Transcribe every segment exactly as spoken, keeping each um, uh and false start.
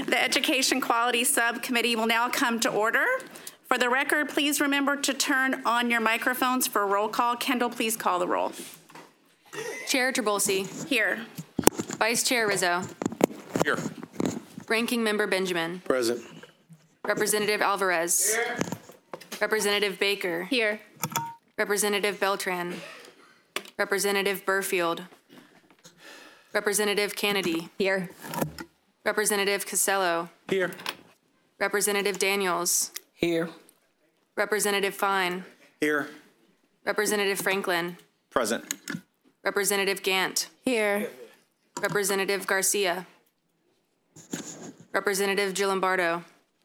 The Education Quality Subcommittee will now come to order. For the record, please remember to turn on your microphones for roll call. Kendall, please call the roll. Chair Terbolsi. Here. Vice Chair Rizzo. Here. Ranking Member Benjamin. Present. Representative Alvarez. Here. Representative Baker. Here. Representative Beltran. Representative Burfield. Representative Kennedy. Here. Representative Costello. Here. Representative Daniels. Here. Representative Fine. Here. Representative Franklin. Present. Representative Gant. Here. Representative Garcia. Representative Gillimbardo.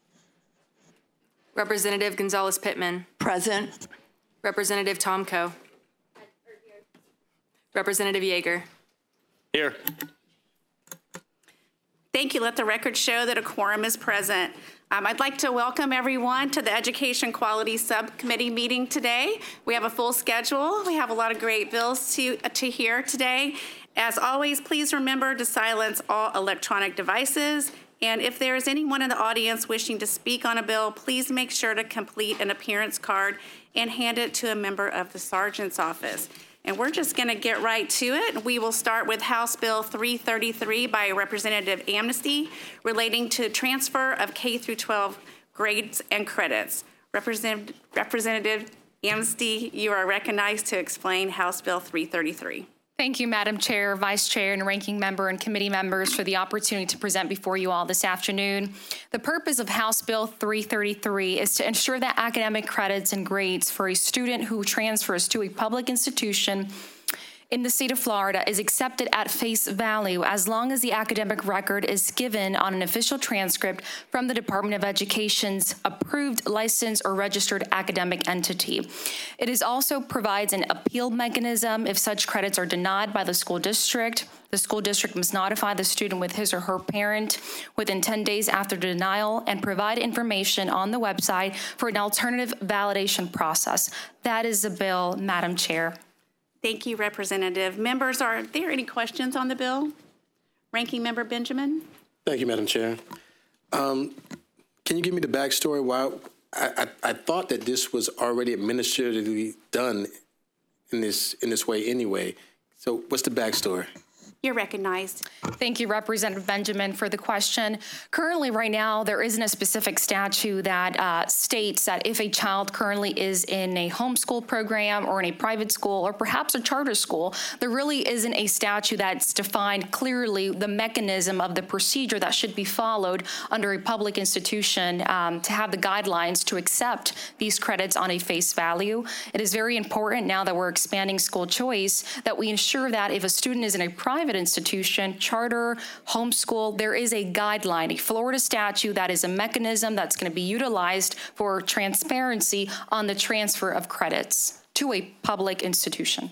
Representative Gonzalez Pittman. Present. Representative Tomko. Representative Yeager. Here. Thank you. Let the record show that a quorum is present. Um, I'd like to welcome everyone to the Education Quality Subcommittee meeting today. We have a full schedule. We have a lot of great bills to, uh, to hear today. As always, please remember to silence all electronic devices. And if there is anyone in the audience wishing to speak on a bill, please make sure to complete an appearance card and hand it to a member of the sergeant's office. And we're just going to get right to it. We will start with House Bill three thirty-three by Representative Amnesty relating to transfer of K through twelve grades and credits. Represent, Representative Amnesty, you are recognized to explain House Bill three thirty-three. Thank you, Madam Chair, Vice Chair, and Ranking Member and committee members for the opportunity to present before you all this afternoon. The purpose of House Bill three thirty-three is to ensure that academic credits and grades for a student who transfers to a public institution in the state of Florida is accepted at face value as long as the academic record is given on an official transcript from the Department of Education's approved, licensed, or registered academic entity. It is also provides an appeal mechanism if such credits are denied by the school district. The school district must notify the student with his or her parent within ten days after denial and provide information on the website for an alternative validation process. That is the bill, Madam Chair. Thank you, Representative. Members, are there any questions on the bill? Ranking Member Benjamin? Thank you, Madam Chair. Um, can you give me the backstory? Why I, I, I thought that this was already administratively done in this in this way anyway. So what's the backstory? You're recognized. Thank you, Representative Benjamin, for the question. Currently, right now, there isn't a specific statute that uh, states that if a child currently is in a homeschool program or in a private school or perhaps a charter school, there really isn't a statute that's defined clearly the mechanism of the procedure that should be followed under a public institution um, to have the guidelines to accept these credits on a face value. It is very important now that we're expanding school choice that we ensure that if a student is in a private institution, charter, homeschool, there is a guideline, a Florida statute that is a mechanism that's going to be utilized for transparency on the transfer of credits to a public institution.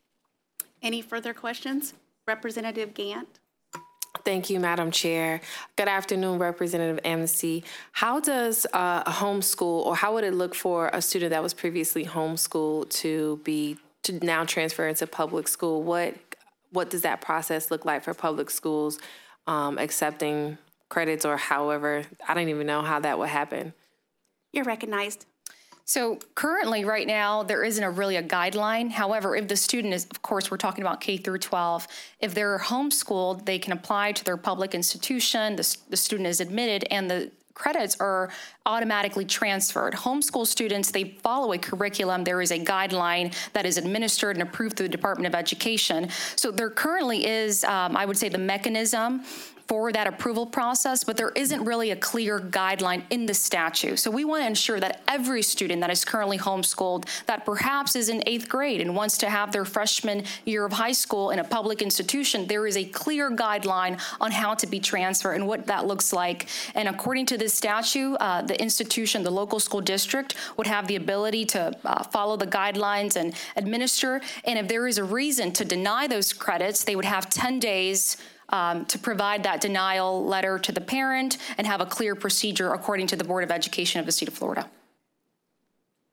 Any further questions? Representative Gant? Thank you, Madam Chair. Good afternoon, Representative Amnesty. How does uh, a homeschool, or how would it look for a student that was previously homeschooled to be to now transfer into public school? What What does that process look like for public schools um, accepting credits, or however? I don't even know how that would happen. You're recognized. So currently, right now, there isn't a really a guideline. However, if the student is, of course, we're talking about K through twelve, if they're homeschooled, they can apply to their public institution, the, the student is admitted, and the credits are automatically transferred. Homeschool students, they follow a curriculum. There is a guideline that is administered and approved through the Department of Education. So there currently is, um, I would say, the mechanism for that approval process, but there isn't really a clear guideline in the statute. So we want to ensure that every student that is currently homeschooled, that perhaps is in eighth grade and wants to have their freshman year of high school in a public institution, there is a clear guideline on how to be transferred and what that looks like. And according to this statute, uh, the institution, the local school district, would have the ability to uh, follow the guidelines and administer. And if there is a reason to deny those credits, they would have ten days Um, to provide that denial letter to the parent and have a clear procedure according to the Board of Education of the state of Florida.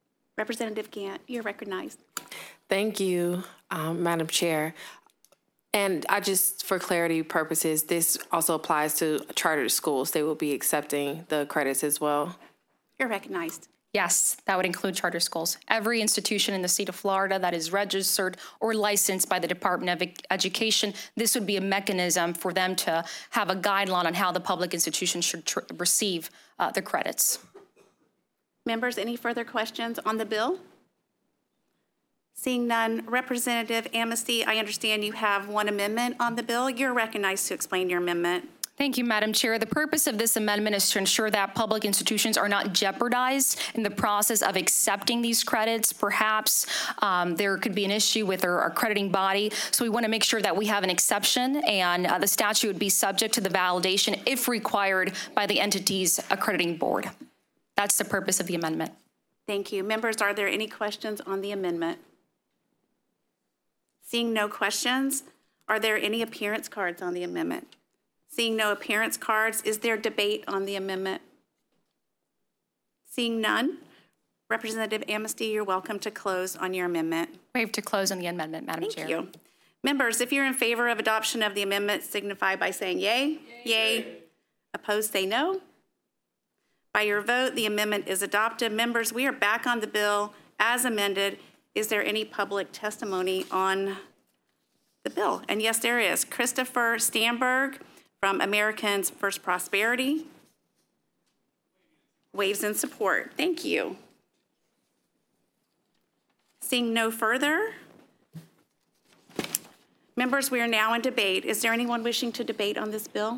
Representative Gant, you're recognized. Thank you, um, Madam Chair. And I just, for clarity purposes, this also applies to chartered schools. They will be accepting the credits as well. You're recognized. Yes, that would include charter schools. Every institution in the state of Florida that is registered or licensed by the Department of Education, this would be a mechanism for them to have a guideline on how the public institution should tr- receive uh, the credits. Members, any further questions on the bill? Seeing none, Representative Amnesty, I understand you have one amendment on the bill. You're recognized to explain your amendment. Thank you, Madam Chair. The purpose of this amendment is to ensure that public institutions are not jeopardized in the process of accepting these credits. Perhaps um, there could be an issue with our accrediting body, so we want to make sure that we have an exception, and uh, the statute would be subject to the validation if required by the entity's accrediting board. That's the purpose of the amendment. Thank you. Members, are there any questions on the amendment? Seeing no questions, are there any appearance cards on the amendment? Seeing no appearance cards, is there debate on the amendment? Seeing none, Representative Amnesty, you're welcome to close on your amendment. Waive to close on the amendment, Madam Thank Chair. you. Members, if you're in favor of adoption of the amendment, signify by saying yay. Yay. Yay. Opposed, say no. By your vote, the amendment is adopted. Members, we are back on the bill as amended. Is there any public testimony on the bill? And yes, there is. Christopher Stamberg from Americans First Prosperity waves in support. Thank you. Seeing no further, members, we are now in debate. Is there anyone wishing to debate on this bill?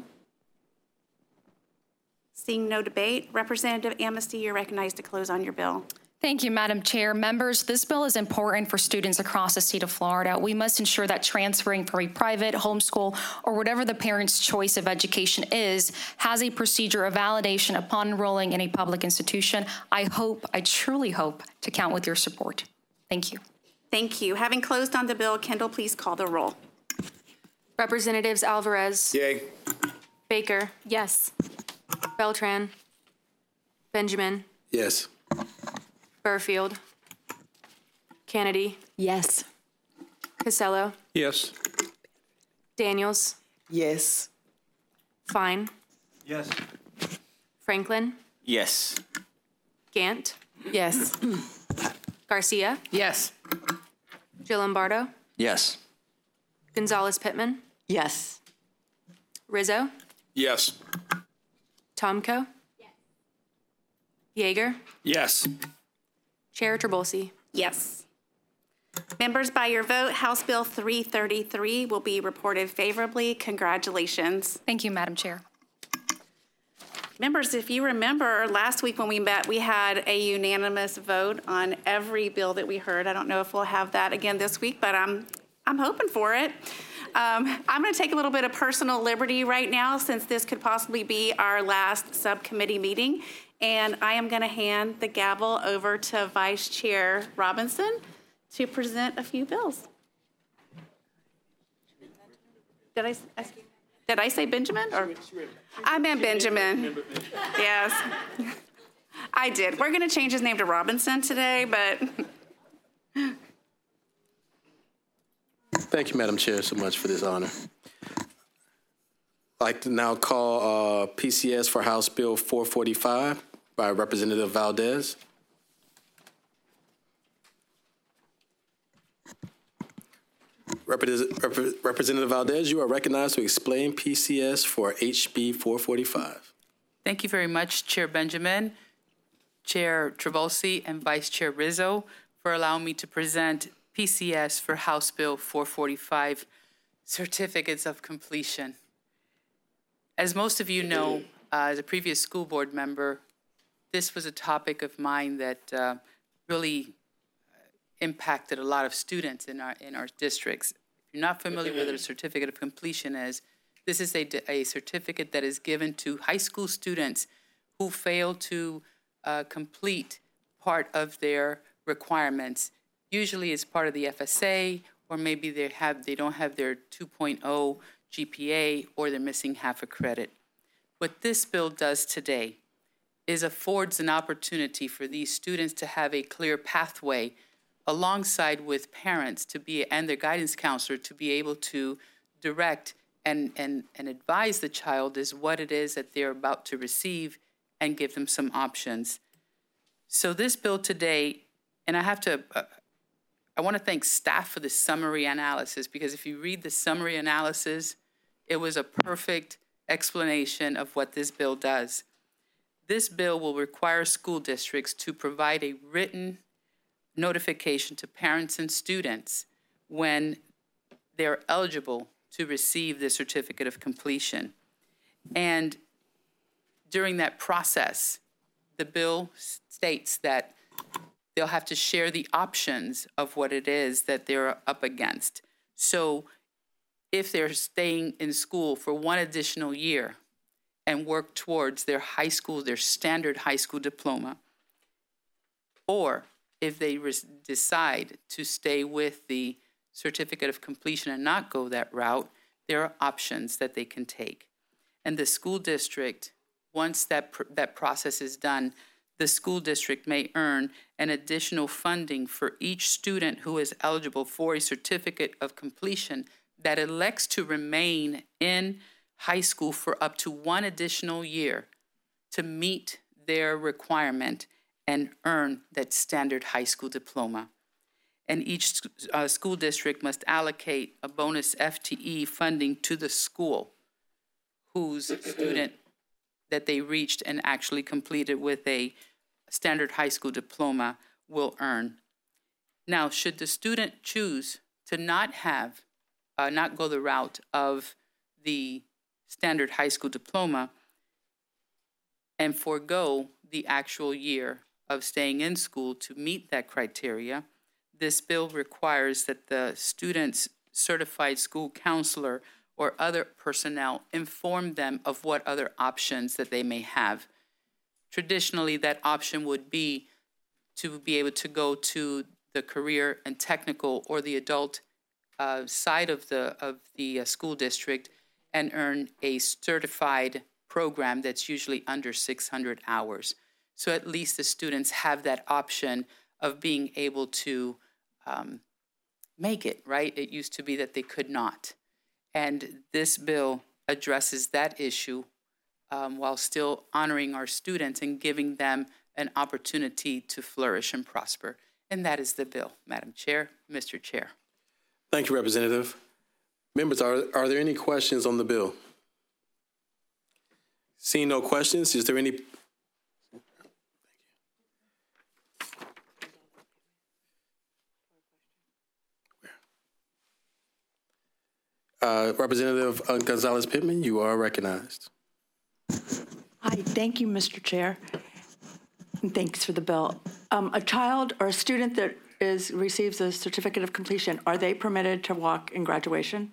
Seeing no debate, Representative Amnesty, you're recognized to close on your bill. Thank you, Madam Chair. Members, this bill is important for students across the state of Florida. We must ensure that transferring from a private, homeschool, or whatever the parent's choice of education is, has a procedure of validation upon enrolling in a public institution. I hope, I truly hope, to count with your support. Thank you. Thank you. Having closed on the bill, Kendall, please call the roll. Representatives Alvarez, Yay. Baker, Yes. Beltran, Benjamin, Yes. Burfield, Kennedy, Yes. Casello, Yes. Daniels, Yes. Fine, Yes. Franklin, Yes. Gant, Yes. Garcia, Yes. Gilumbardo, Yes. Gonzalez Pittman, Yes. Rizzo, Yes. Tomko, Yeager, Yes. Chair Trabolsi. Yes. Members, by your vote, House Bill three thirty-three will be reported favorably. Congratulations. Thank you, Madam Chair. Members, if you remember, last week when we met, we had a unanimous vote on every bill that we heard. I don't know if we'll have that again this week, but I'm, I'm hoping for it. Um, I'm going to take a little bit of personal liberty right now, since this could possibly be our last subcommittee meeting. And I am going to hand the gavel over to Vice Chair Robinson to present a few bills. Did I, did I say Benjamin? Or I meant Benjamin. Yes, I did. We're going to change his name to Robinson today, but. Thank you, Madam Chair, so much for this honor. I'd like to now call uh, P C S for House Bill four forty-five by Representative Valdez. Repres- Representative Valdez, you are recognized to explain P C S for H B four forty-five. Thank you very much, Chair Benjamin, Chair Travolsi, and Vice Chair Rizzo for allowing me to present P C S for House Bill four forty-five, Certificates of Completion. As most of you know, uh, as a previous school board member, this was a topic of mine that uh, really impacted a lot of students in our in our districts. If you're not familiar with what a certificate of completion is, this is a, a certificate that is given to high school students who fail to uh, complete part of their requirements. Usually it's part of the F S A, or maybe they have they don't have their two point oh G P A, or they're missing half a credit. What this bill does today is affords an opportunity for these students to have a clear pathway alongside with parents to be and their guidance counselor to be able to direct and, and, and advise the child is what it is that they're about to receive and give them some options. So this bill today, and I have to, uh, I want to thank staff for the summary analysis, because if you read the summary analysis, it was a perfect explanation of what this bill does. This bill will require school districts to provide a written notification to parents and students when they're eligible to receive the certificate of completion. And during that process, the bill states that they'll have to share the options of what it is that they're up against. So if they're staying in school for one additional year and work towards their high school, their standard high school diploma, or if they res- decide to stay with the certificate of completion and not go that route, there are options that they can take. And the school district, once that pr- that process is done, the school district may earn an additional funding for each student who is eligible for a certificate of completion that elects to remain in high school for up to one additional year to meet their requirement and earn that standard high school diploma. And each uh, school district must allocate a bonus F T E funding to the school whose student that they reached and actually completed with a standard high school diploma will earn. Now, should the student choose to not have, uh, not go the route of the standard high school diploma and forego the actual year of staying in school to meet that criteria, this bill requires that the student's certified school counselor or other personnel inform them of what other options that they may have. Traditionally, that option would be to be able to go to the career and technical or the adult uh, side of the, of the uh, school district and earn a certified program that's usually under six hundred hours. So at least the students have that option of being able to um, make it, right? It used to be that they could not. And this bill addresses that issue um, while still honoring our students and giving them an opportunity to flourish and prosper. And that is the bill, Madam Chair, Mister Chair. Thank you, Representative. Members, are, are there any questions on the bill? Seeing no questions, is there any? Uh, Representative Gonzalez-Pittman, you are recognized. Hi, thank you, Mister Chair, and thanks for the bill. Um, a child or a student that is receives a certificate of completion, are they permitted to walk in graduation?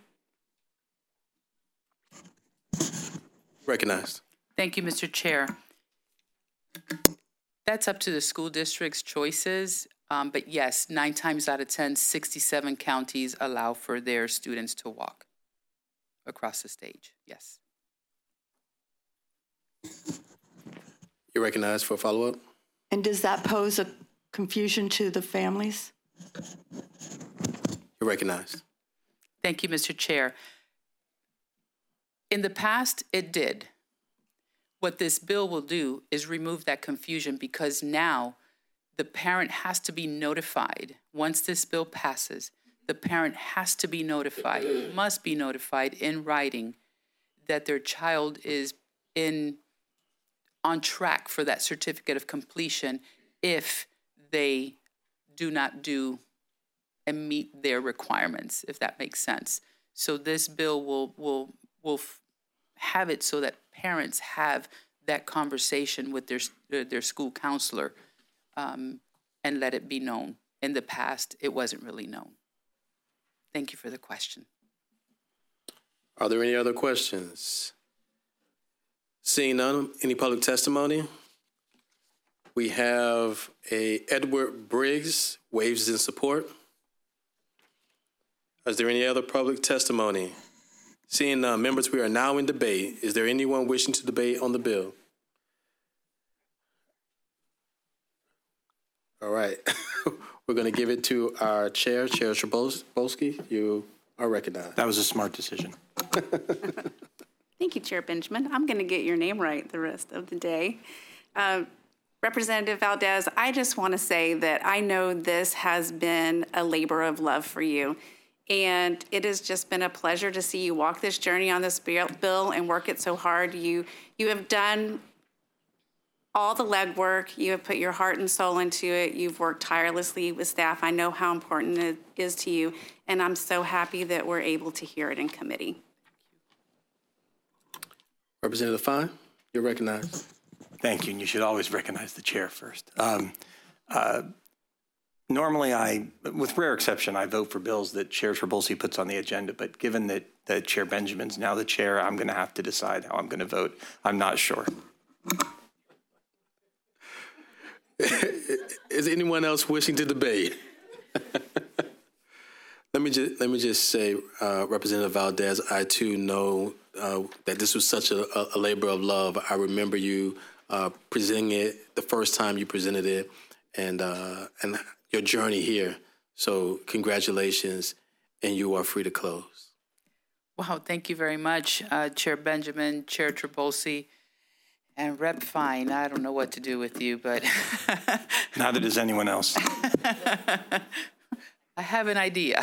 Recognized. Thank you, Mister Chair. That's up to the school district's choices, um, but yes, nine times out of ten, sixty-seven counties allow for their students to walk across the stage, yes. You're recognized for a follow-up. And does that pose a confusion to the families? You're recognized. Thank you, Mister Chair. In the past, it did. What this bill will do is remove that confusion, because now the parent has to be notified. Once this bill passes, the parent has to be notified, must be notified in writing that their child is in on track for that certificate of completion if they do not do and meet their requirements, if that makes sense. So this bill will will will f- have it so that parents have that conversation with their their school counselor um, and let it be known. In the past, it wasn't really known. Thank you for the question. Are there any other questions? Seeing none, any public testimony? We have a Edward Briggs waves in support. Is there any other public testimony? Seeing none, members, we are now in debate. Is there anyone wishing to debate on the bill? All right. We're going to give it to our chair, Chair Trabowski. You are recognized. That was a smart decision. Thank you, Chair Benjamin. I'm going to get your name right the rest of the day. Uh, Representative Valdez, I just want to say that I know this has been a labor of love for you. And it has just been a pleasure to see you walk this journey on this bill and work it so hard. You, you have done all the legwork. You have put your heart and soul into it. You've worked tirelessly with staff. I know how important it is to you. And I'm so happy that we're able to hear it in committee. Representative Fine, you're recognized. Thank you, and you should always recognize the chair first. Um, uh, normally, I, with rare exception, I vote for bills that Chair Trabulsi puts on the agenda, but given that, that Chair Benjamin's now the chair, I'm going to have to decide how I'm going to vote. I'm not sure. Is anyone else wishing to debate? Let me just let me just say, uh, Representative Valdez, I too know uh, that this was such a, a labor of love. I remember you uh, presenting it the first time you presented it, and uh, and your journey here. So congratulations, and you are free to close. Wow, thank you very much, uh, Chair Benjamin, Chair Trabulsi, and Rep Fine. I don't know what to do with you, but neither does anyone else. I have an idea.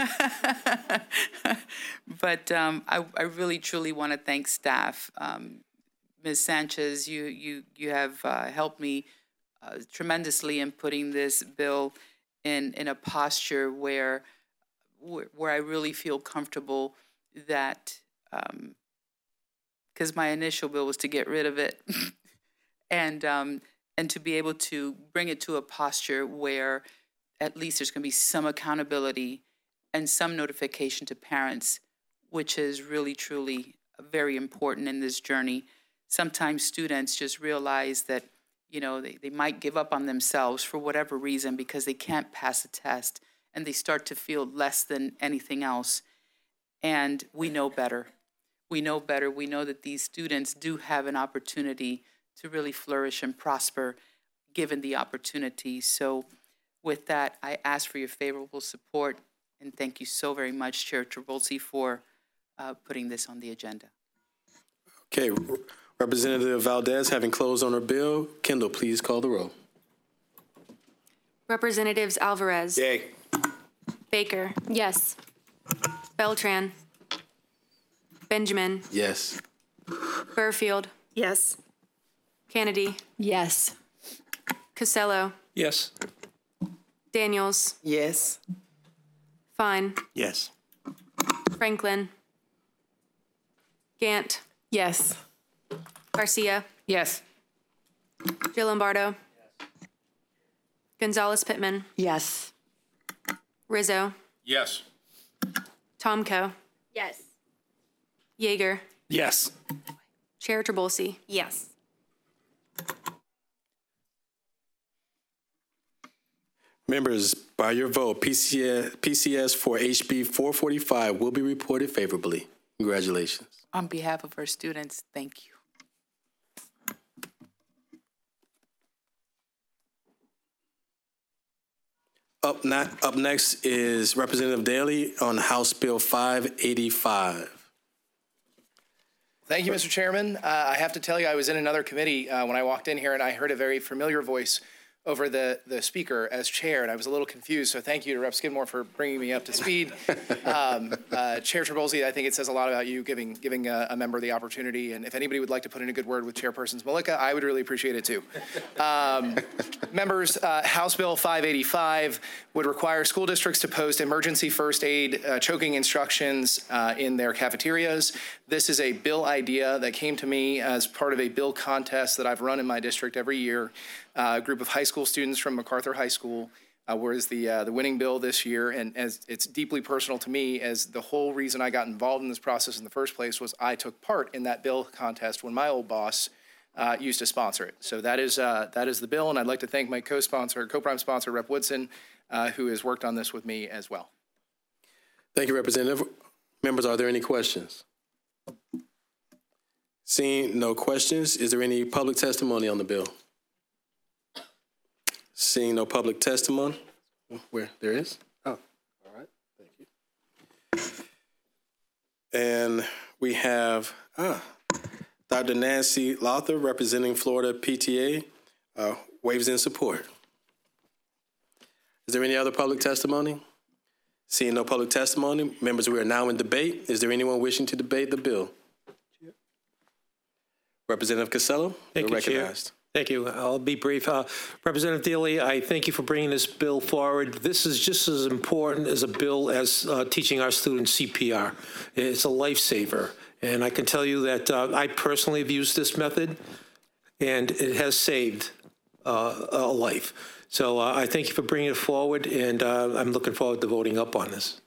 But um, I, I really, truly want to thank staff. Um, Miz Sanchez, you, you, you have uh, helped me uh, tremendously in putting this bill in, in a posture where, where I really feel comfortable that, because um, my initial bill was to get rid of it, and, um, and to be able to bring it to a posture where at least there's going to be some accountability and some notification to parents, which is really, truly very important in this journey. Sometimes students just realize that, you know, they, they might give up on themselves for whatever reason because they can't pass a test, and they start to feel less than anything else. And we know better. We know better. We know that these students do have an opportunity to really flourish and prosper given the opportunity. So with that, I ask for your favorable support, and thank you so very much, Chair Trabulsi, for uh, putting this on the agenda. Okay, Representative Valdez, having closed on her bill, Kendall, please call the roll. Representatives Alvarez. Yay. Baker. Yes. Beltran. Benjamin. Yes. Burfield. Yes. Kennedy. Yes. Costello. Yes. Daniels. Yes. Fine. Yes. Franklin. Gant. Yes. Garcia. Yes. Jill Lombardo. Gonzalez Pittman. Yes. Rizzo. Yes. Tomko. Yes. Yeager. Yes. Chair Trabulsi. Yes. Members, by your vote, P C S, P C S for H B four forty-five will be reported favorably. Congratulations. On behalf of our students, thank you. Up, not, up next is Representative Daly on House Bill five eighty-five. Thank you, Mister Chairman. Uh, I have to tell you, I was in another committee uh, when I walked in here, and I heard a very familiar voice over the, the speaker as chair, and I was a little confused, so thank you to Representative Skidmore for bringing me up to speed. um, uh, Chair Trabulsi, I think it says a lot about you giving giving a, a member the opportunity, and if anybody would like to put in a good word with Chairpersons Malika, I would really appreciate it too. Um, members, uh, House Bill five eighty-five would require school districts to post emergency first aid uh, choking instructions uh, in their cafeterias. This is a bill idea that came to me as part of a bill contest that I've run in my district every year. Uh, a group of high school students from MacArthur High School uh, was the uh, the winning bill this year, and as it's deeply personal to me, as the whole reason I got involved in this process in the first place was I took part in that bill contest when my old boss uh, used to sponsor it. So that is uh, that is the bill, and I'd like to thank my co-sponsor, co-prime sponsor, Representative Woodson, uh, who has worked on this with me as well. Thank you, Representative. Members, are there any questions? Seeing no questions, is there any public testimony on the bill? Seeing no public testimony, where there is? Oh, all right, thank you. And we have ah, Doctor Nancy Lawther, representing Florida P T A, uh, waves in support. Is there any other public testimony? Seeing no public testimony, members, we are now in debate. Is there anyone wishing to debate the bill? Representative Casello, Thank you're you, Chair. recognized. Thank you. I'll be brief. Uh, Representative Daly, I thank you for bringing this bill forward. This is just as important as a bill as uh, teaching our students C P R. It's a lifesaver. And I can tell you that uh, I personally have used this method, and it has saved uh, a life. So uh, I thank you for bringing it forward, and uh, I'm looking forward to voting up on this.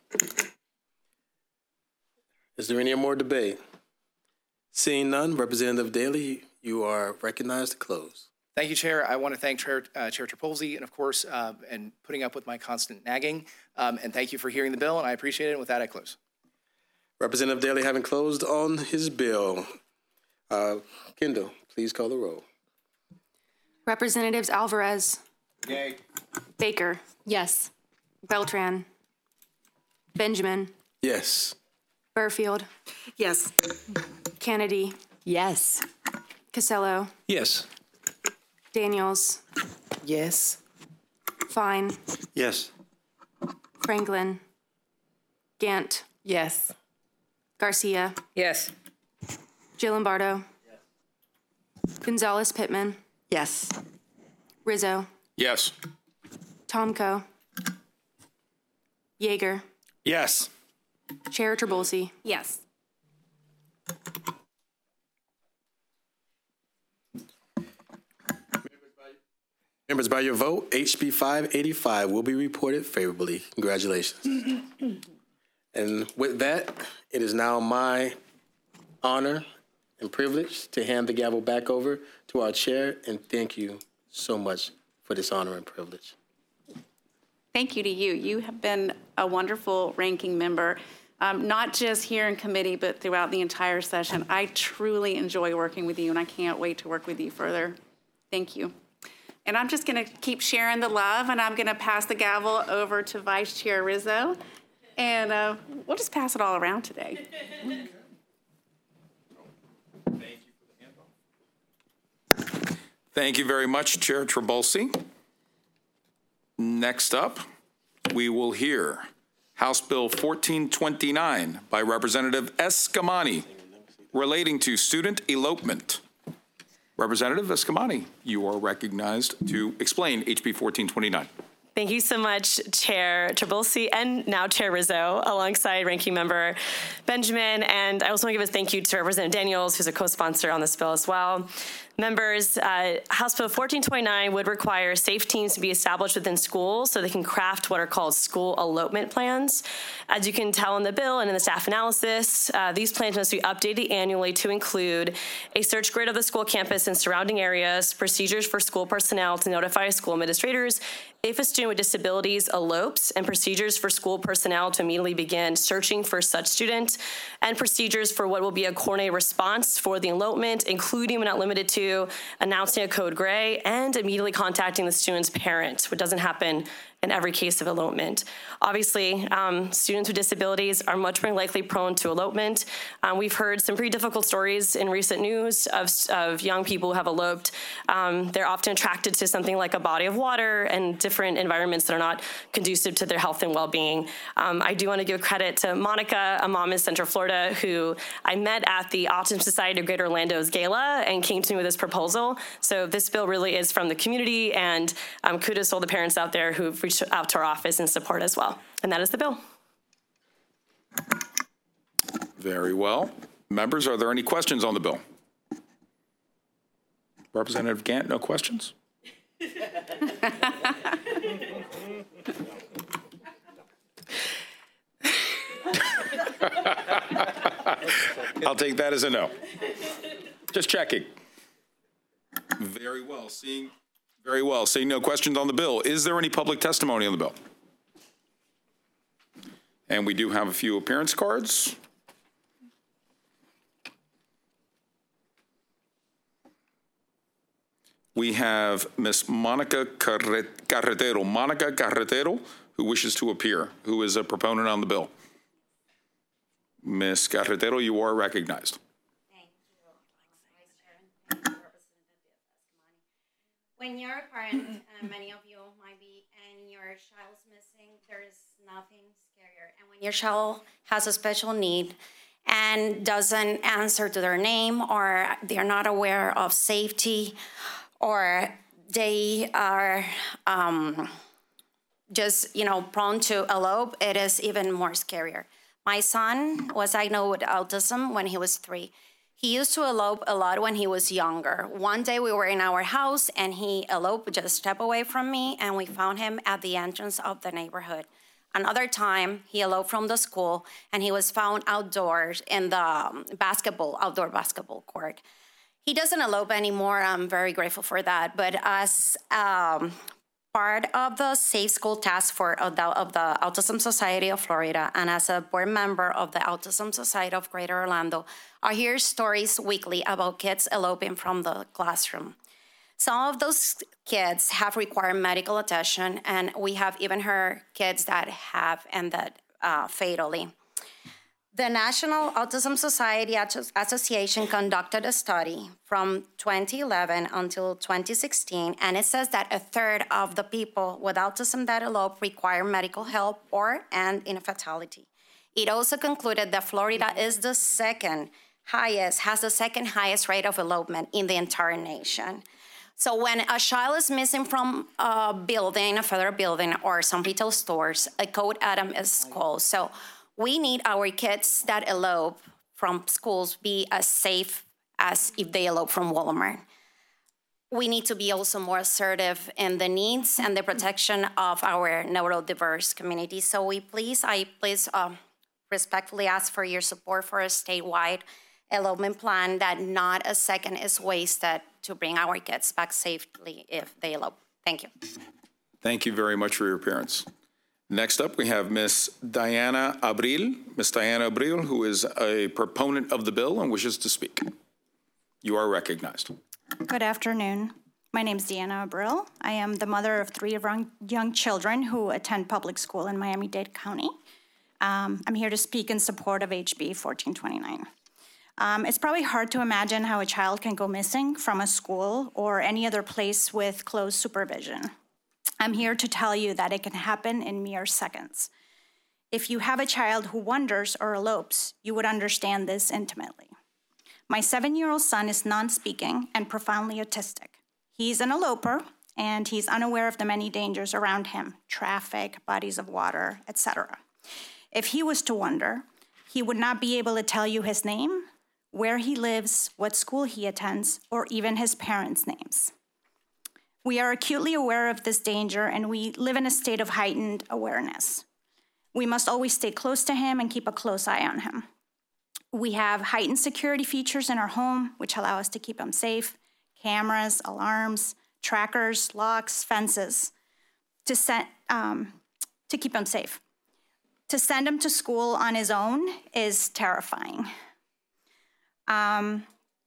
Is there any more debate? Seeing none, Representative Daly, you are recognized to close. Thank you, Chair. I want to thank Chair, uh, Chair Tripolzi and, of course, uh, and putting up with my constant nagging. Um, and thank you for hearing the bill, and I appreciate it. And with that, I close. Representative Daly having closed on his bill. Uh, Kendall, please call the roll. Representatives Alvarez. Yay. Baker. Yes. Beltran. Benjamin. Yes. Burfield. Yes. Kennedy. Yes. Casello. Yes. Daniels. Yes. Fine. Yes. Franklin. Gant. Yes. Garcia. Yes. Gillimbardo. Gonzalez Pittman. Yes. Yes. Rizzo. Tomko. Yeager. Yes. Chair Tribulsi. Yes. Members, by your vote, H B five eighty-five will be reported favorably. Congratulations. And with that, it is now my honor and privilege to hand the gavel back over to our chair, and thank you so much for this honor and privilege. Thank you to you. You have been a wonderful ranking member, um, not just here in committee, but throughout the entire session. I truly enjoy working with you, and I can't wait to work with you further. Thank you. And I'm just going to keep sharing the love, and I'm going to pass the gavel over to Vice Chair Rizzo, and uh, we'll just pass it all around today. Thank you very much, Chair Tribulsi. Next up, we will hear House Bill fourteen twenty-nine by Representative Escamani relating to student elopement. Representative Escamani, you are recognized to explain H B fourteen twenty-nine. Thank you so much, Chair Tribulsi, and now Chair Rizzo, alongside Ranking Member Benjamin. And I also want to give a thank you to Representative Daniels, who's a co-sponsor on this bill as well. Members, uh, House Bill fourteen twenty-nine would require safe teams to be established within schools so they can craft what are called school elopement plans. As you can tell in the bill and in the staff analysis, uh, these plans must be updated annually to include a search grid of the school campus and surrounding areas, procedures for school personnel to notify school administrators if a student with disabilities elopes, and procedures for school personnel to immediately begin searching for such student, and procedures for what will be a coordinated response for the elopement, including but not limited to announcing a code gray and immediately contacting the student's parent, which doesn't happen in every case of elopement. Obviously, um, students with disabilities are much more likely prone to elopement. Um, we've heard some pretty difficult stories in recent news of, of young people who have eloped. Um, they're often attracted to something like a body of water and different environments that are not conducive to their health and well-being. Um, I do want to give credit to Monica, a mom in Central Florida, who I met at the Autism Society of Greater Orlando's gala and came to me with this proposal. So this bill really is from the community, and um, kudos to all the parents out there who've reached out to our office in support as well. And that is the bill. Very well. Members, are there any questions on the bill? Representative Gant, no questions? I'll take that as a no. Just checking. Very well. Seeing, very well. Seeing no questions on the bill, is there any public testimony on the bill? And we do have a few appearance cards. We have Miss Monica Carretero. Monica Carretero, who wishes to appear, who is a proponent on the bill. Miz Carretero, you are recognized. When you're a parent, uh, many of you might be, and your child's missing, there's nothing scarier. And when your child has a special need and doesn't answer to their name, or they're not aware of safety, or they are um, just, you know, prone to elope, it is even more scarier. My son was diagnosed with autism when he was three. He used to elope a lot when he was younger. One day we were in our house and he eloped just a step away from me, and we found him at the entrance of the neighborhood. Another time he eloped from the school and he was found outdoors in the basketball, outdoor basketball court. He doesn't elope anymore. I'm very grateful for that. But as um, part of the Safe School Task Force of the, of the Autism Society of Florida, and as a board member of the Autism Society of Greater Orlando, I hear stories weekly about kids eloping from the classroom. Some of those kids have required medical attention, and we have even heard kids that have ended uh, fatally. The National Autism Society Association conducted a study from twenty eleven until twenty sixteen, and it says that a third of the people with autism that elope require medical help or end in a fatality. It also concluded that Florida is the second highest, has the second highest rate of elopement in the entire nation. So when a child is missing from a building, a federal building, or some retail stores, a code item is called. So we need our kids that elope from schools be as safe as if they elope from Walmart. We need to be also more assertive in the needs and the protection of our neurodiverse community. So we please, I please uh, respectfully ask for your support for a statewide elopement plan that not a second is wasted to bring our kids back safely if they elope. Thank you. Thank you very much for your appearance. Next up, we have Miz Diana Abril. Miz Diana Abril, who is a proponent of the bill and wishes to speak. You are recognized. Good afternoon. My name is Deanna Abril. I am the mother of three young children who attend public school in Miami-Dade County. Um, I'm here to speak in support of H B fourteen twenty-nine. Um, it's probably hard to imagine how a child can go missing from a school or any other place with close supervision. I'm here to tell you that it can happen in mere seconds. If you have a child who wanders or elopes, you would understand this intimately. My seven-year-old son is non-speaking and profoundly autistic. He's an eloper, and he's unaware of the many dangers around him, traffic, bodies of water, et cetera. If he was to wander, he would not be able to tell you his name, where he lives, what school he attends, or even his parents' names. We are acutely aware of this danger, and we live in a state of heightened awareness. We must always stay close to him and keep a close eye on him. We have heightened security features in our home, which allow us to keep him safe: cameras, alarms, trackers, locks, fences, to, set, um, to keep him safe. To send him to school on his own is terrifying. Um,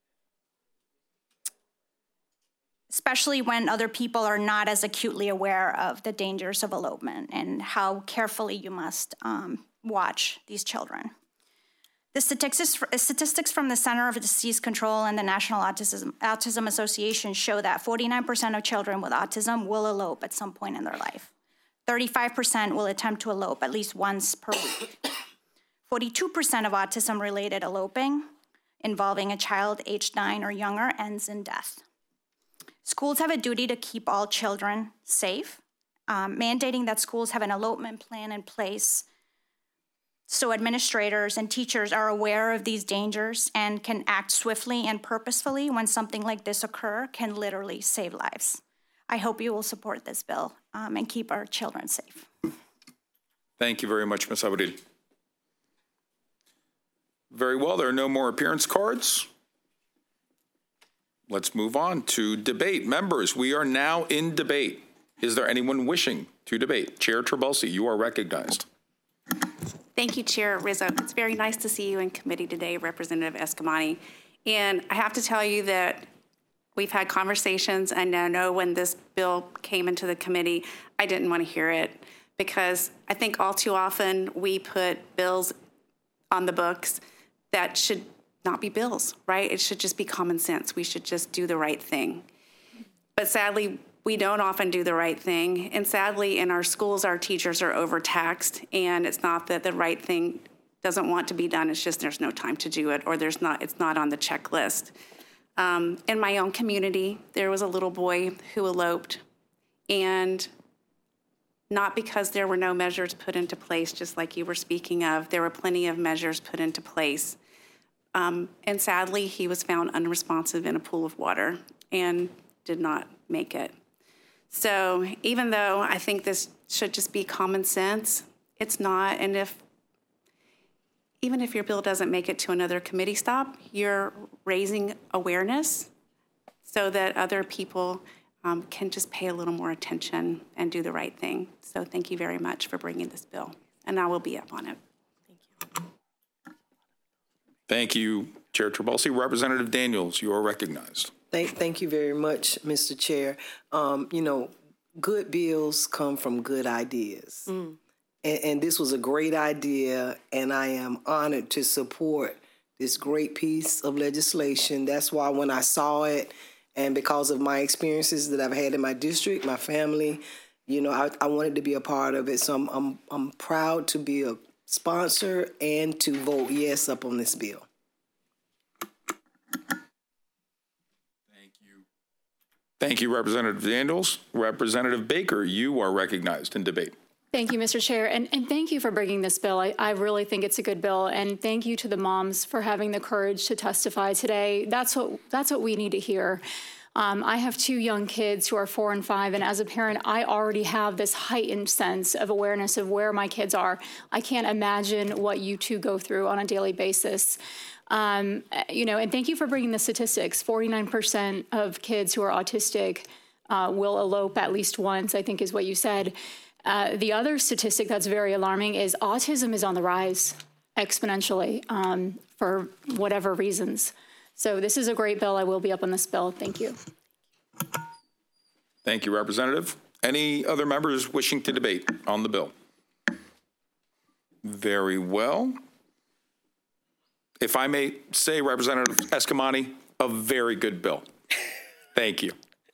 especially when other people are not as acutely aware of the dangers of elopement and how carefully you must um, watch these children. The statistics, statistics from the Center for Disease Control and the National Autism, Autism Association show that forty-nine percent of children with autism will elope at some point in their life. thirty-five percent will attempt to elope at least once per week. forty-two percent of autism-related eloping involving a child aged nine or younger ends in death. Schools have a duty to keep all children safe, um, mandating that schools have an elopement plan in place so administrators and teachers are aware of these dangers and can act swiftly and purposefully when something like this occurs can literally save lives. I hope you will support this bill um, and keep our children safe. Thank you very much, Miz Abril. Very well, there are no more appearance cards. Let's move on to debate. Members, we are now in debate. Is there anyone wishing to debate? Chair Trabulsi, you are recognized. Thank you, Chair Rizzo. It's very nice to see you in committee today, Representative Escamani. And I have to tell you that we've had conversations, and I know when this bill came into the committee, I didn't want to hear it because I think all too often we put bills on the books that should not be bills, right? It should just be common sense. We should just do the right thing. But sadly, we don't often do the right thing. And sadly, in our schools, our teachers are overtaxed. And it's not that the right thing doesn't want to be done. It's just there's no time to do it, or there's not. It's not on the checklist. Um, in my own community, there was a little boy who eloped. And not because there were no measures put into place, just like you were speaking of. There were plenty of measures put into place. Um, and sadly, he was found unresponsive in a pool of water and did not make it. So even though I think this should just be common sense, it's not. And if even if your bill doesn't make it to another committee stop, you're raising awareness so that other people um, can just pay a little more attention and do the right thing. So thank you very much for bringing this bill. And I will be up on it. Thank you, Chair Trabulsi. Representative Daniels, you are recognized. Thank, thank you very much, Mister Chair. Um, you know, good bills come from good ideas. Mm. And, and this was a great idea, and I am honored to support this great piece of legislation. That's why when I saw it, and because of my experiences that I've had in my district, my family, you know, I, I wanted to be a part of it. So I'm, I'm, I'm proud to be a sponsor and to vote yes up on this bill. Thank you, Representative Daniels. Representative Baker, you are recognized in debate. Thank you, Mister Chair, and, and thank you for bringing this bill. I, I really think it's a good bill, and thank you to the moms for having the courage to testify today. That's what that's what we need to hear. Um, I have two young kids who are four and five, and as a parent, I already have this heightened sense of awareness of where my kids are. I can't imagine what you two go through on a daily basis. Um, you know, and thank you for bringing the statistics. forty-nine percent of kids who are autistic uh, will elope at least once, I think is what you said. Uh, the other statistic that's very alarming is autism is on the rise exponentially um, for whatever reasons. So this is a great bill. I will be up on this bill. Thank you. Thank you, Representative. Any other members wishing to debate on the bill? Very well. If I may say, Representative Escamani, a very good bill. Thank you.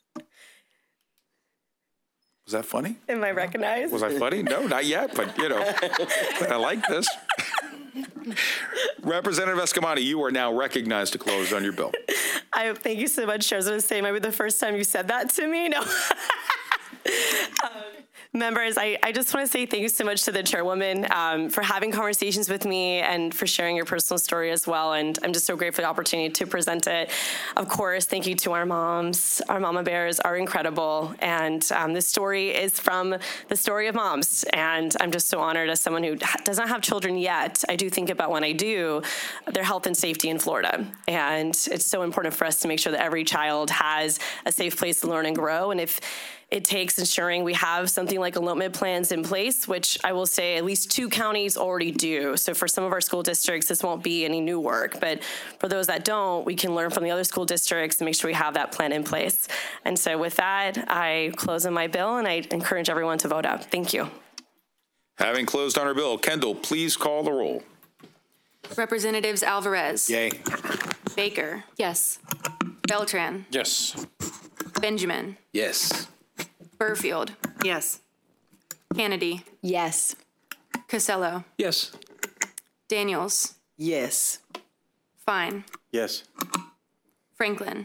Was that funny? Am I recognized? Was I funny? No, not yet, but you know, I like this. Representative Escamani, you are now recognized to close on your bill. I thank you so much, Chair. I was going to say, maybe the first time you said that to me. No. um, Members, I, I just want to say thank you so much to the chairwoman um, for having conversations with me and for sharing your personal story as well. And I'm just so grateful for the opportunity to present it. Of course, thank you to our moms. Our mama bears are incredible. And um, this story is from the story of moms. And I'm just so honored as someone who does not have children yet. I do think about when I do, their health and safety in Florida. And it's so important for us to make sure that every child has a safe place to learn and grow. And if it takes ensuring we have something like elopement plans in place, which I will say at least two counties already do. So for some of our school districts, this won't be any new work. But for those that don't, we can learn from the other school districts and make sure we have that plan in place. And so with that, I close on my bill, and I encourage everyone to vote out. Thank you. Having closed on our bill, Kendall, please call the roll. Representatives Alvarez. Yay. Baker. Yes. Beltran. Yes. Benjamin. Yes. Burfield. Yes. Kennedy. Yes. Costello. Yes. Daniels. Yes. Fine. Yes. Franklin.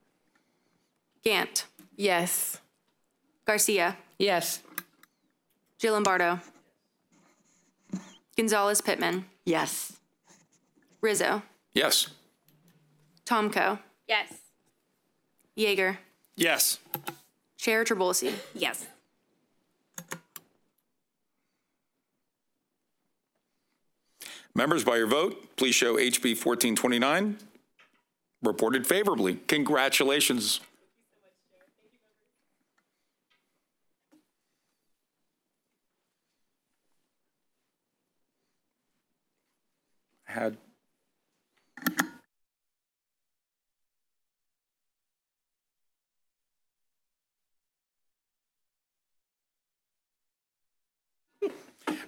Gant. Yes. Garcia. Yes. Gilambardo. Gonzalez Pittman. Yes. Rizzo. Yes. Tomko. Yes. Yeager. Yes. Chair Trabulsi. Yes. Members, by your vote, please show H B fourteen twenty-nine reported favorably. Congratulations. Had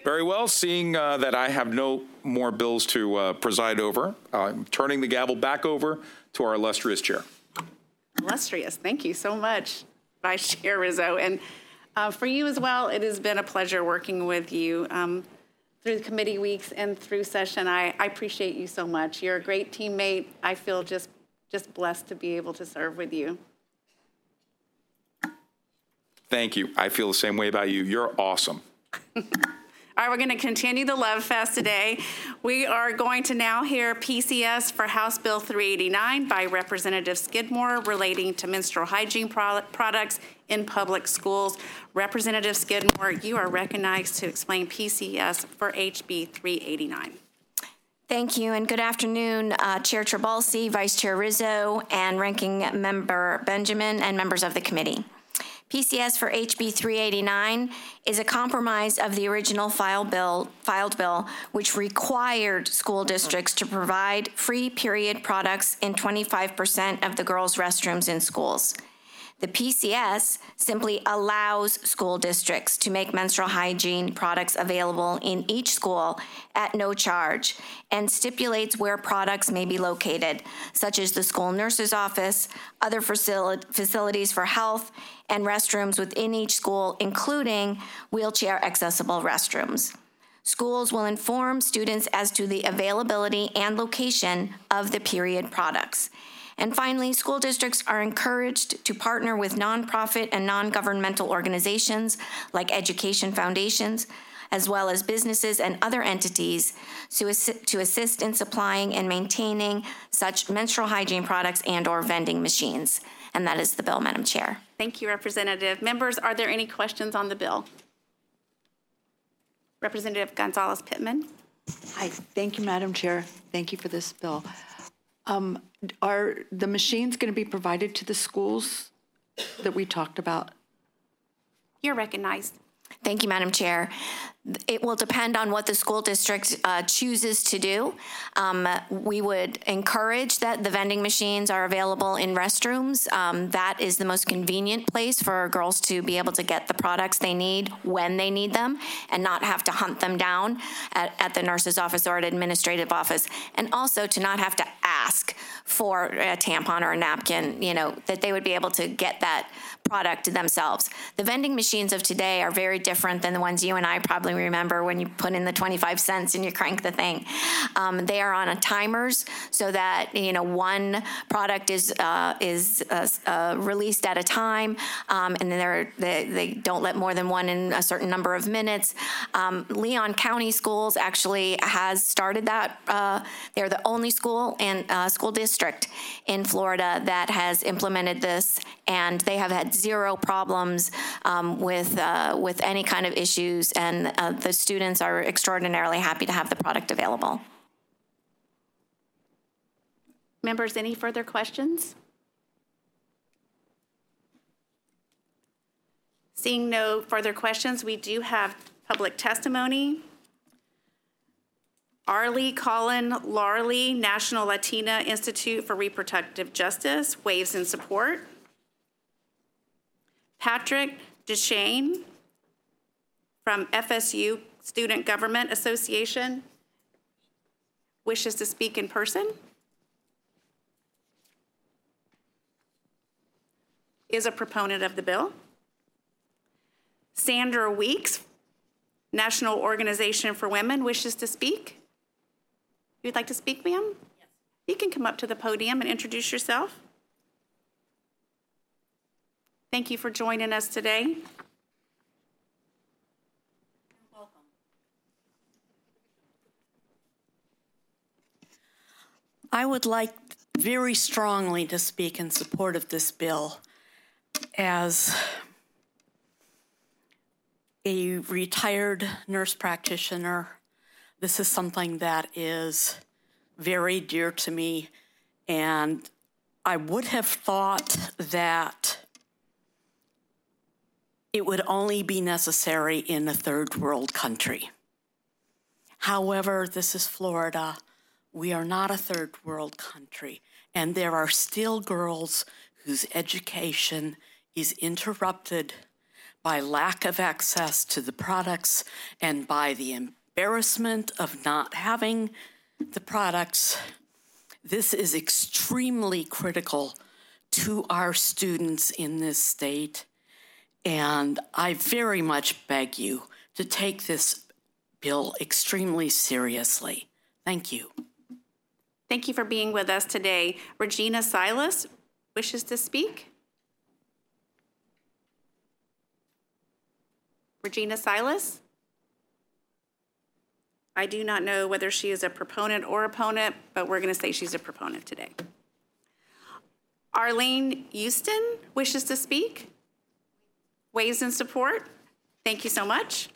Very well. Seeing uh, that I have no more bills to uh, preside over, I'm turning the gavel back over to our illustrious chair. Illustrious. Thank you so much, Vice Chair Rizzo. And uh, for you as well, it has been a pleasure working with you um, through the committee weeks and through session. I, I appreciate you so much. You're a great teammate. I feel just, just blessed to be able to serve with you. Thank you. I feel the same way about you. You're awesome. All right, we're going to continue the Love Fest today. We are going to now hear P C S for House Bill three eighty-nine by Representative Skidmore relating to menstrual hygiene pro- products in public schools. Representative Skidmore, you are recognized to explain P C S for H B three eighty-nine. Thank you, and good afternoon, uh, Chair Trabolsi, Vice Chair Rizzo, and Ranking Member Benjamin, and members of the committee. P C S for H B three eighty-nine is a compromise of the original file bill, filed bill, which required school districts to provide free period products in twenty-five percent of the girls' restrooms in schools. The P C S simply allows school districts to make menstrual hygiene products available in each school at no charge and stipulates where products may be located, such as the school nurse's office, other facil- facilities for health, and restrooms within each school, including wheelchair accessible restrooms. Schools will inform students as to the availability and location of the period products. And finally, school districts are encouraged to partner with nonprofit and non-governmental organizations like education foundations, as well as businesses and other entities to, assi- to assist in supplying and maintaining such menstrual hygiene products and or vending machines. And that is the bill, Madam Chair. Thank you, Representative. Members, are there any questions on the bill? Representative Gonzalez-Pittman. Hi, thank you, Madam Chair. Thank you for this bill. Um, are the machines going to be provided to the schools that we talked about? You're recognized. Thank you, Madam Chair. It will depend on what the school district uh, chooses to do. Um, we would encourage that the vending machines are available in restrooms. Um, that is the most convenient place for girls to be able to get the products they need when they need them and not have to hunt them down at, at the nurse's office or at administrative office. And also to not have to ask for a tampon or a napkin, you know, that they would be able to get that product themselves. The vending machines of today are very different than the ones you and I probably remember when you put in the twenty-five cents and you crank the thing. Um, they are on a timers so that, you know, one product is uh, is uh, uh, released at a time, um, and then they they don't let more than one in a certain number of minutes. Um, Leon County Schools actually has started that. Uh, they're the only school and uh, school district in Florida that has implemented this, and they have had zero problems um, with uh, with any kind of issues, and uh, the students are extraordinarily happy to have the product available. Members, any further questions? Seeing no further questions, we do have public testimony. Arlie Colin Larley, National Latina Institute for Reproductive Justice, waves in support. Patrick Duchesne from F S U Student Government Association wishes to speak in person. Is a proponent of the bill. Sandra Weeks, National Organization for Women, wishes to speak. You'd like to speak, ma'am? Yes. You can come up to the podium and introduce yourself. Thank you for joining us today. Welcome. I would like very strongly to speak in support of this bill. As a retired nurse practitioner, this is something that is very dear to me, and I would have thought that it would only be necessary in a third world country. However, this is Florida. We are not a third world country, and there are still girls whose education is interrupted by lack of access to the products and by the embarrassment of not having the products. This is extremely critical to our students in this state, and I very much beg you to take this bill extremely seriously. Thank you. Thank you for being with us today. Regina Silas wishes to speak. Regina Silas? I do not know whether she is a proponent or opponent, but we're going to say she's a proponent today. Arlene Houston wishes to speak. Waves in support. Thank you so much.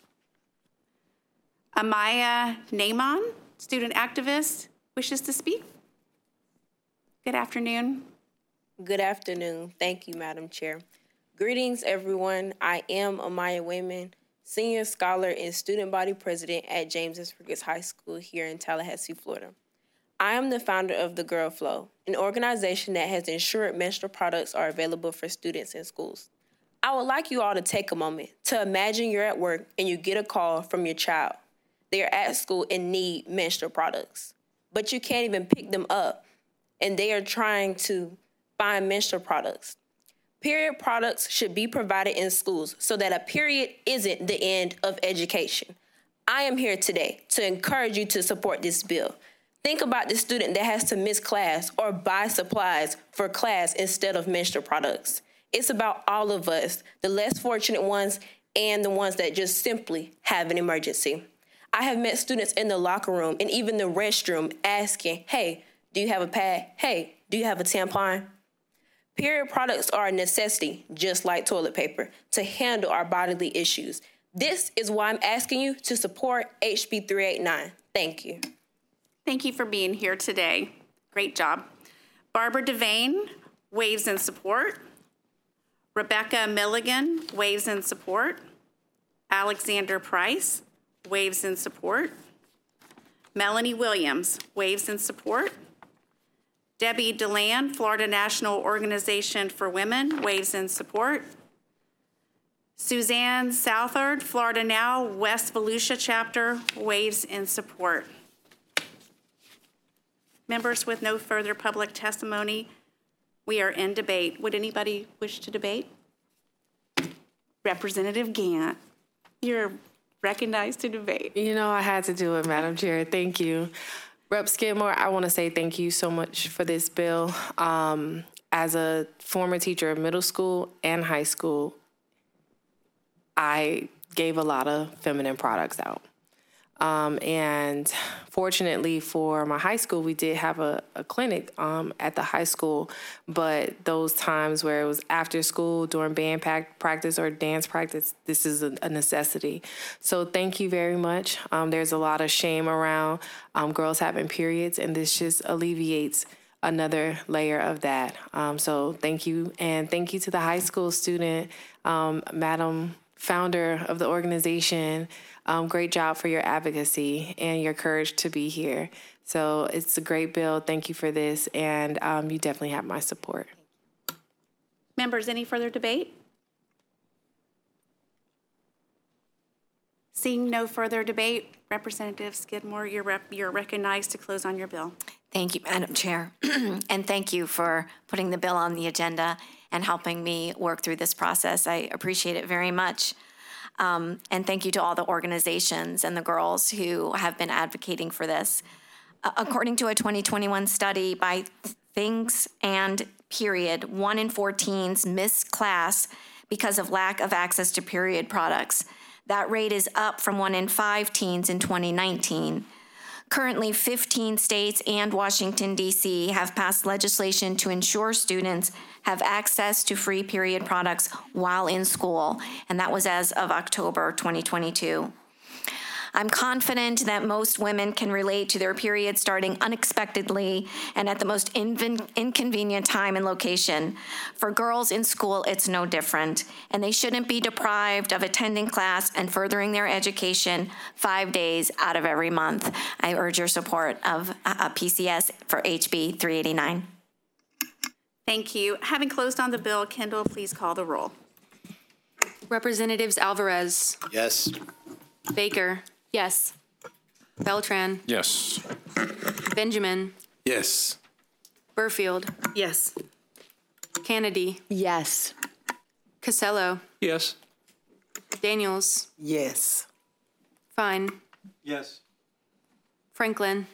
Amaya Naaman, student activist, wishes to speak. Good afternoon. Good afternoon. Thank you, Madam Chair. Greetings, everyone. I am Amaya Wayman, senior scholar and student body president at James S. Ricketts High School here in Tallahassee, Florida. I am the founder of The Girl Flow, an organization that has ensured menstrual products are available for students in schools. I would like you all to take a moment to imagine you're at work and you get a call from your child. They are at school and need menstrual products, but you can't even pick them up, and they are trying to find menstrual products. Period products should be provided in schools so that a period isn't the end of education. I am here today to encourage you to support this bill. Think about the student that has to miss class or buy supplies for class instead of menstrual products. It's about all of us, the less fortunate ones and the ones that just simply have an emergency. I have met students in the locker room and even the restroom asking, hey, do you have a pad? Hey, do you have a tampon? Period products are a necessity, just like toilet paper, to handle our bodily issues. This is why I'm asking you to support H B three eighty-nine. Thank you. Thank you for being here today. Great job. Barbara Devane, waves in support. Rebecca Milligan, waves in support. Alexander Price, waves in support. Melanie Williams, waves in support. Debbie Deland, Florida National Organization for Women, waves in support. Suzanne Southard, Florida Now, West Volusia Chapter, waves in support. Members, with no further public testimony, we are in debate. Would anybody wish to debate? Representative Gant, you're recognized to debate. You know, I had to do it, Madam Chair. Thank you. Rep Skidmore, I want to say thank you so much for this bill. Um, as a former teacher of middle school and high school, I gave a lot of feminine products out. Um, and fortunately for my high school, we did have a, a clinic um, at the high school, but those times where it was after school, during band pack practice or dance practice, this is a, a necessity. So thank you very much. Um, there's a lot of shame around um, girls having periods, and this just alleviates another layer of that. Um, so thank you, and thank you to the high school student, um, Madam Founder of the organization. Um, great job for your advocacy and your courage to be here. So it's a great bill. Thank you for this, and um, you definitely have my support. Members, any further debate? Seeing no further debate, Representative Skidmore, you're, rep you're recognized to close on your bill. Thank you, Madam Chair. And thank you for putting the bill on the agenda and helping me work through this process. I appreciate it very much. Um, and thank you to all the organizations and the girls who have been advocating for this. Uh, according to a twenty twenty-one study by Things and Period, one in four teens miss class because of lack of access to period products. That rate is up from one in five teens in twenty nineteen. Currently, fifteen states and Washington, D C have passed legislation to ensure students have access to free period products while in school, and that was as of October twenty twenty-two. I'm confident that most women can relate to their period starting unexpectedly and at the most inconvenient time and location. For girls in school, it's no different, and they shouldn't be deprived of attending class and furthering their education five days out of every month. I urge your support of uh, P C S for H B three eighty-nine. Thank you. Having closed on the bill, Kendall, please call the roll. Representatives Alvarez, Yes. Baker, Yes. Beltran, Yes. Benjamin, Yes. Burfield, Yes. Kennedy, Yes. Casello, Yes. Daniels, Yes. Fine, Yes. Franklin,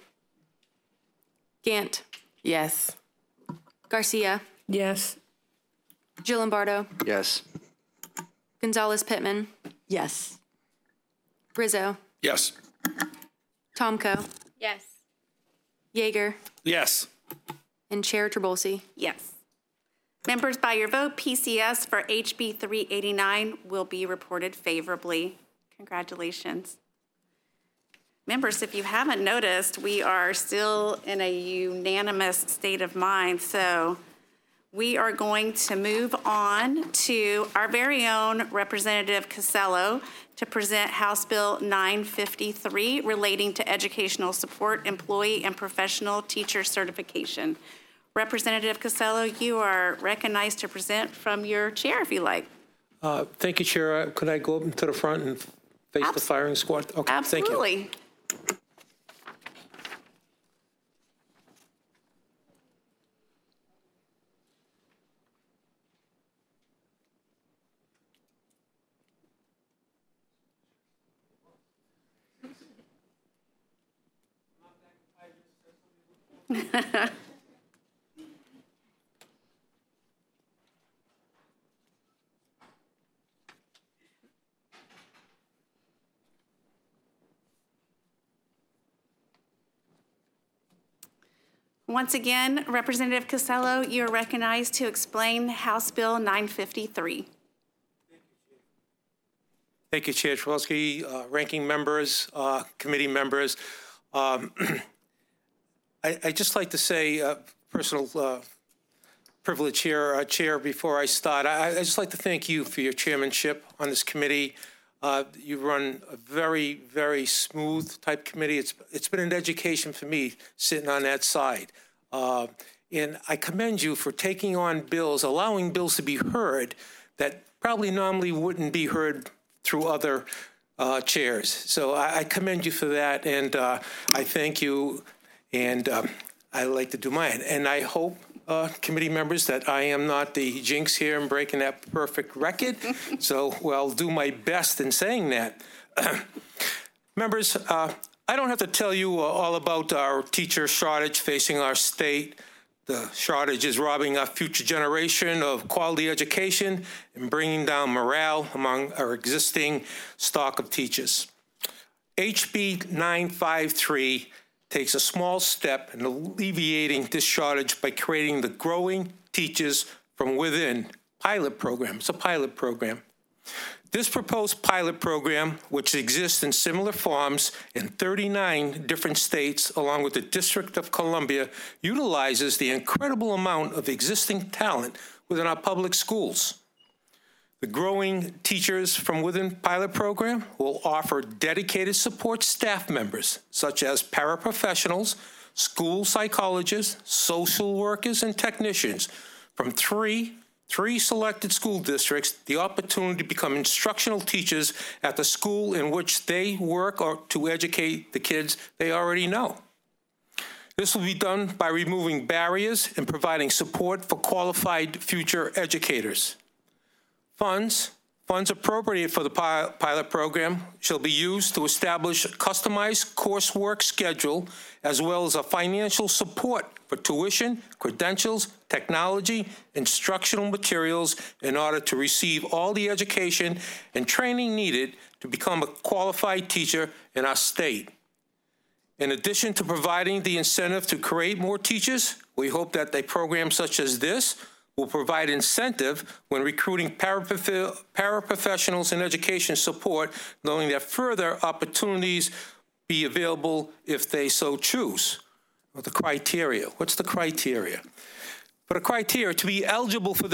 Gant, Yes. Garcia, Yes. Gillimbardo, Yes. Gonzalez Pittman, Yes. Rizzo, Yes. Tomko, Yes. Yeager, Yes. and Chair Trabolsi. Yes. Members, by your vote, P C S for H B three eighty-nine will be reported favorably. Congratulations. Members, if you haven't noticed, we are still in a unanimous state of mind, so we are going to move on to our very own Representative Casello to present House Bill nine fifty-three relating to educational support, employee, and professional teacher certification. Representative Casello, you are recognized to present from your chair if you like. Uh, Thank you, Chair. Uh, Could I go up to the front and face Abs- the firing squad? Okay, thank you. Absolutely. Once again, Representative Casello, you are recognized to explain House Bill nine fifty-three. Thank you, Chair Trabolsi, uh, ranking members, uh, committee members. Um, I, I just like to say, uh, personal uh, privilege here, uh, Chair, before I start. I, I just like to thank you for your chairmanship on this committee. Uh, you run a very, very smooth type committee. It's it's been an education for me sitting on that side. Uh, and I commend you for taking on bills, allowing bills to be heard that probably normally wouldn't be heard through other uh, chairs. So I, I commend you for that, and uh, I thank you, and um, I like to do mine. And I hope, uh, committee members, that I am not the jinx here in breaking that perfect record. So well, I'll do my best in saying that. Members, uh, I don't have to tell you uh, all about our teacher shortage facing our state. The shortage is robbing our future generation of quality education and bringing down morale among our existing stock of teachers. H B nine fifty-three takes a small step in alleviating this shortage by creating the Growing Teachers from Within pilot program. It's a pilot program. This proposed pilot program, which exists in similar forms in thirty-nine different states, along with the District of Columbia, utilizes the incredible amount of existing talent within our public schools. The Growing Teachers from Within pilot program will offer dedicated support staff members, such as paraprofessionals, school psychologists, social workers, and technicians from three Three selected school districts the opportunity to become instructional teachers at the school in which they work or to educate the kids they already know. This will be done by removing barriers and providing support for qualified future educators. Funds, funds appropriated for the pilot program shall be used to establish a customized coursework schedule as well as a financial support for tuition, credentials, technology, instructional materials in order to receive all the education and training needed to become a qualified teacher in our state. In addition to providing the incentive to create more teachers, we hope that a program such as this will provide incentive when recruiting paraprof- paraprofessionals and education support, knowing that further opportunities be available if they so choose. Well, the criteria, what's the criteria? For the criteria, to be eligible for this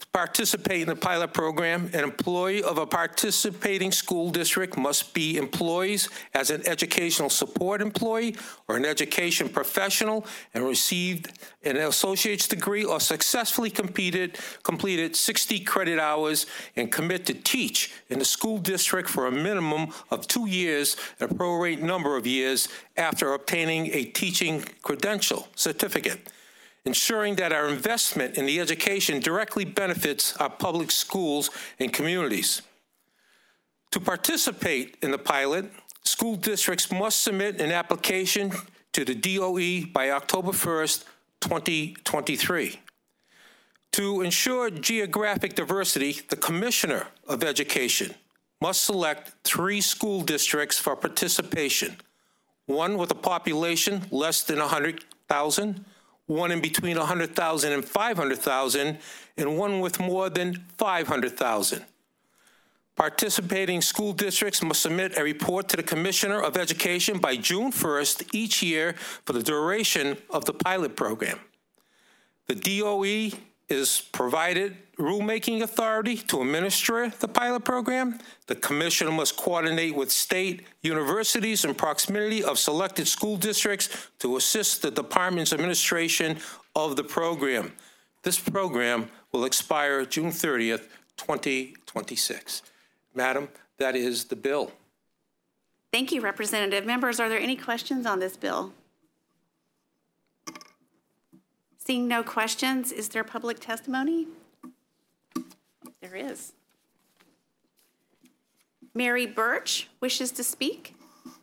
To participate in the pilot program, an employee of a participating school district must be employees as an educational support employee or an education professional and received an associate's degree or successfully completed, completed sixty credit hours and commit to teach in the school district for a minimum of two years and a prorate number of years after obtaining a teaching credential certificate, ensuring that our investment in the education directly benefits our public schools and communities. To participate in the pilot, school districts must submit an application to the D O E by October first, twenty twenty-three. To ensure geographic diversity, the Commissioner of Education must select three school districts for participation, one with a population less than one hundred thousand, one in between one hundred thousand and five hundred thousand, and one with more than five hundred thousand. Participating school districts must submit a report to the Commissioner of Education by June first each year for the duration of the pilot program. The D O E is provided rulemaking authority to administer the pilot program. The Commissioner must coordinate with state universities in proximity of selected school districts to assist the Department's administration of the program. This program will expire June thirtieth, twenty twenty-six. Madam, that is the bill. Thank you, Representative. Members, are there any questions on this bill? Seeing no questions, is there public testimony? There is. Mary Birch wishes to speak.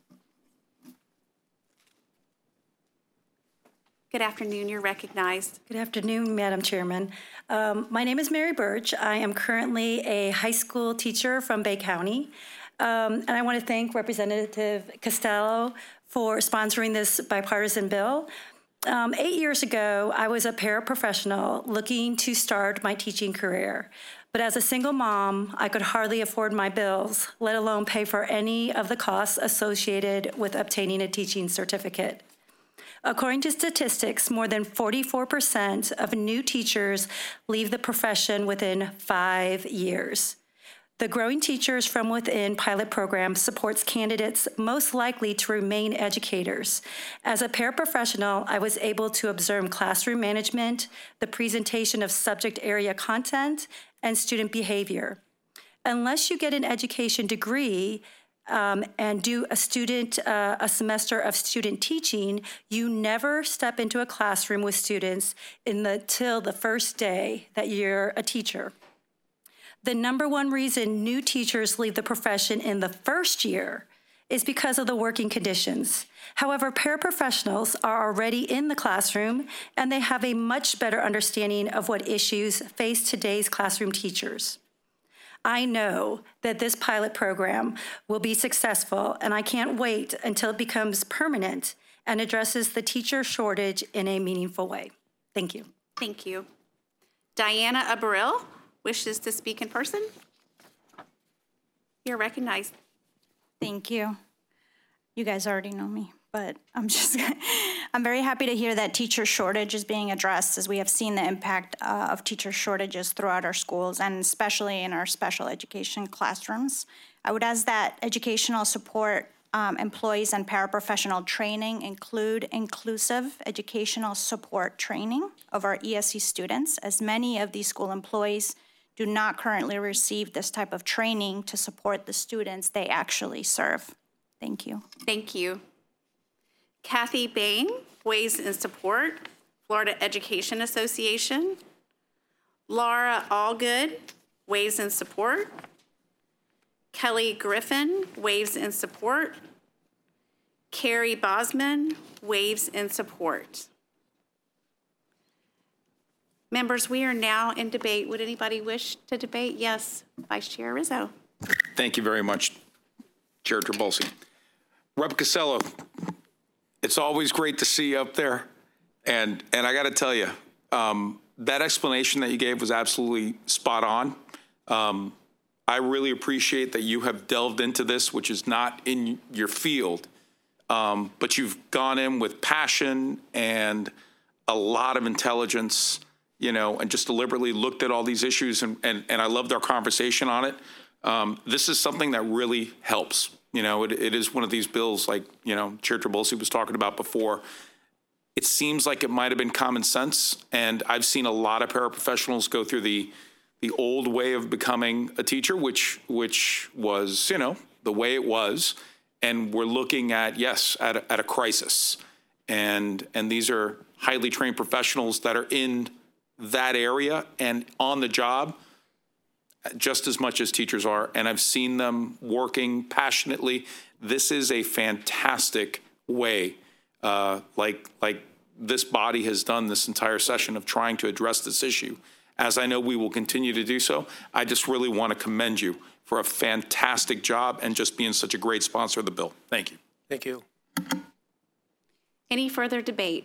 Good afternoon, you're recognized. Good afternoon, Madam Chairman. Um, my name is Mary Birch. I am currently a high school teacher from Bay County. Um, and I want to thank Representative Costello for sponsoring this bipartisan bill. Um, eight years ago, I was a paraprofessional looking to start my teaching career. But as a single mom, I could hardly afford my bills, let alone pay for any of the costs associated with obtaining a teaching certificate. According to statistics, more than forty-four percent of new teachers leave the profession within five years. The Growing Teachers from Within pilot program supports candidates most likely to remain educators. As a paraprofessional, I was able to observe classroom management, the presentation of subject area content, and student behavior. Unless you get an education degree um, and do a student, uh, a semester of student teaching, you never step into a classroom with students until the first day that you're a teacher. The number one reason new teachers leave the profession in the first year is because of the working conditions. However, paraprofessionals are already in the classroom and they have a much better understanding of what issues face today's classroom teachers. I know that this pilot program will be successful, and I can't wait until it becomes permanent and addresses the teacher shortage in a meaningful way. Thank you. Thank you. Diana Abril wishes to speak in person. You're recognized. Thank you. You guys already know me, but I'm just, I'm very happy to hear that teacher shortage is being addressed, as we have seen the impact uh, of teacher shortages throughout our schools and especially in our special education classrooms. I would ask that educational support um, employees and paraprofessional training include inclusive educational support training of our E S C students, as many of these school employees do not currently receive this type of training to support the students they actually serve. Thank you. Thank you. Kathy Bain, Ways and Support, Florida Education Association. Laura Allgood, Ways and Support. Kelly Griffin, Waves and Support. Carrie Bosman, Waves and Support. Members, we are now in debate. Would anybody wish to debate? Yes, Vice Chair Rizzo. Thank you very much, Chair Trabulsi. Rep Costello, it's always great to see you up there. And, and I got to tell you, um, that explanation that you gave was absolutely spot on. Um, I really appreciate that you have delved into this, which is not in your field, um, but you've gone in with passion and a lot of intelligence. you know, and just deliberately looked at all these issues, and, and, and I loved our conversation on it. Um, this is something that really helps. You know, it, it is one of these bills like, you know, Chair Trabolsi was talking about before. It seems like it might have been common sense, and I've seen a lot of paraprofessionals go through the the old way of becoming a teacher, which which was, you know, the way it was, and we're looking at, yes, at a, at a crisis, and and these are highly trained professionals that are in that area and on the job just as much as teachers are, and I've seen them working passionately. This is a fantastic way, uh, like like this body has done this entire session of trying to address this issue. As I know we will continue to do so, I just really want to commend you for a fantastic job and just being such a great sponsor of the bill. Thank you. Thank you. Any further debate?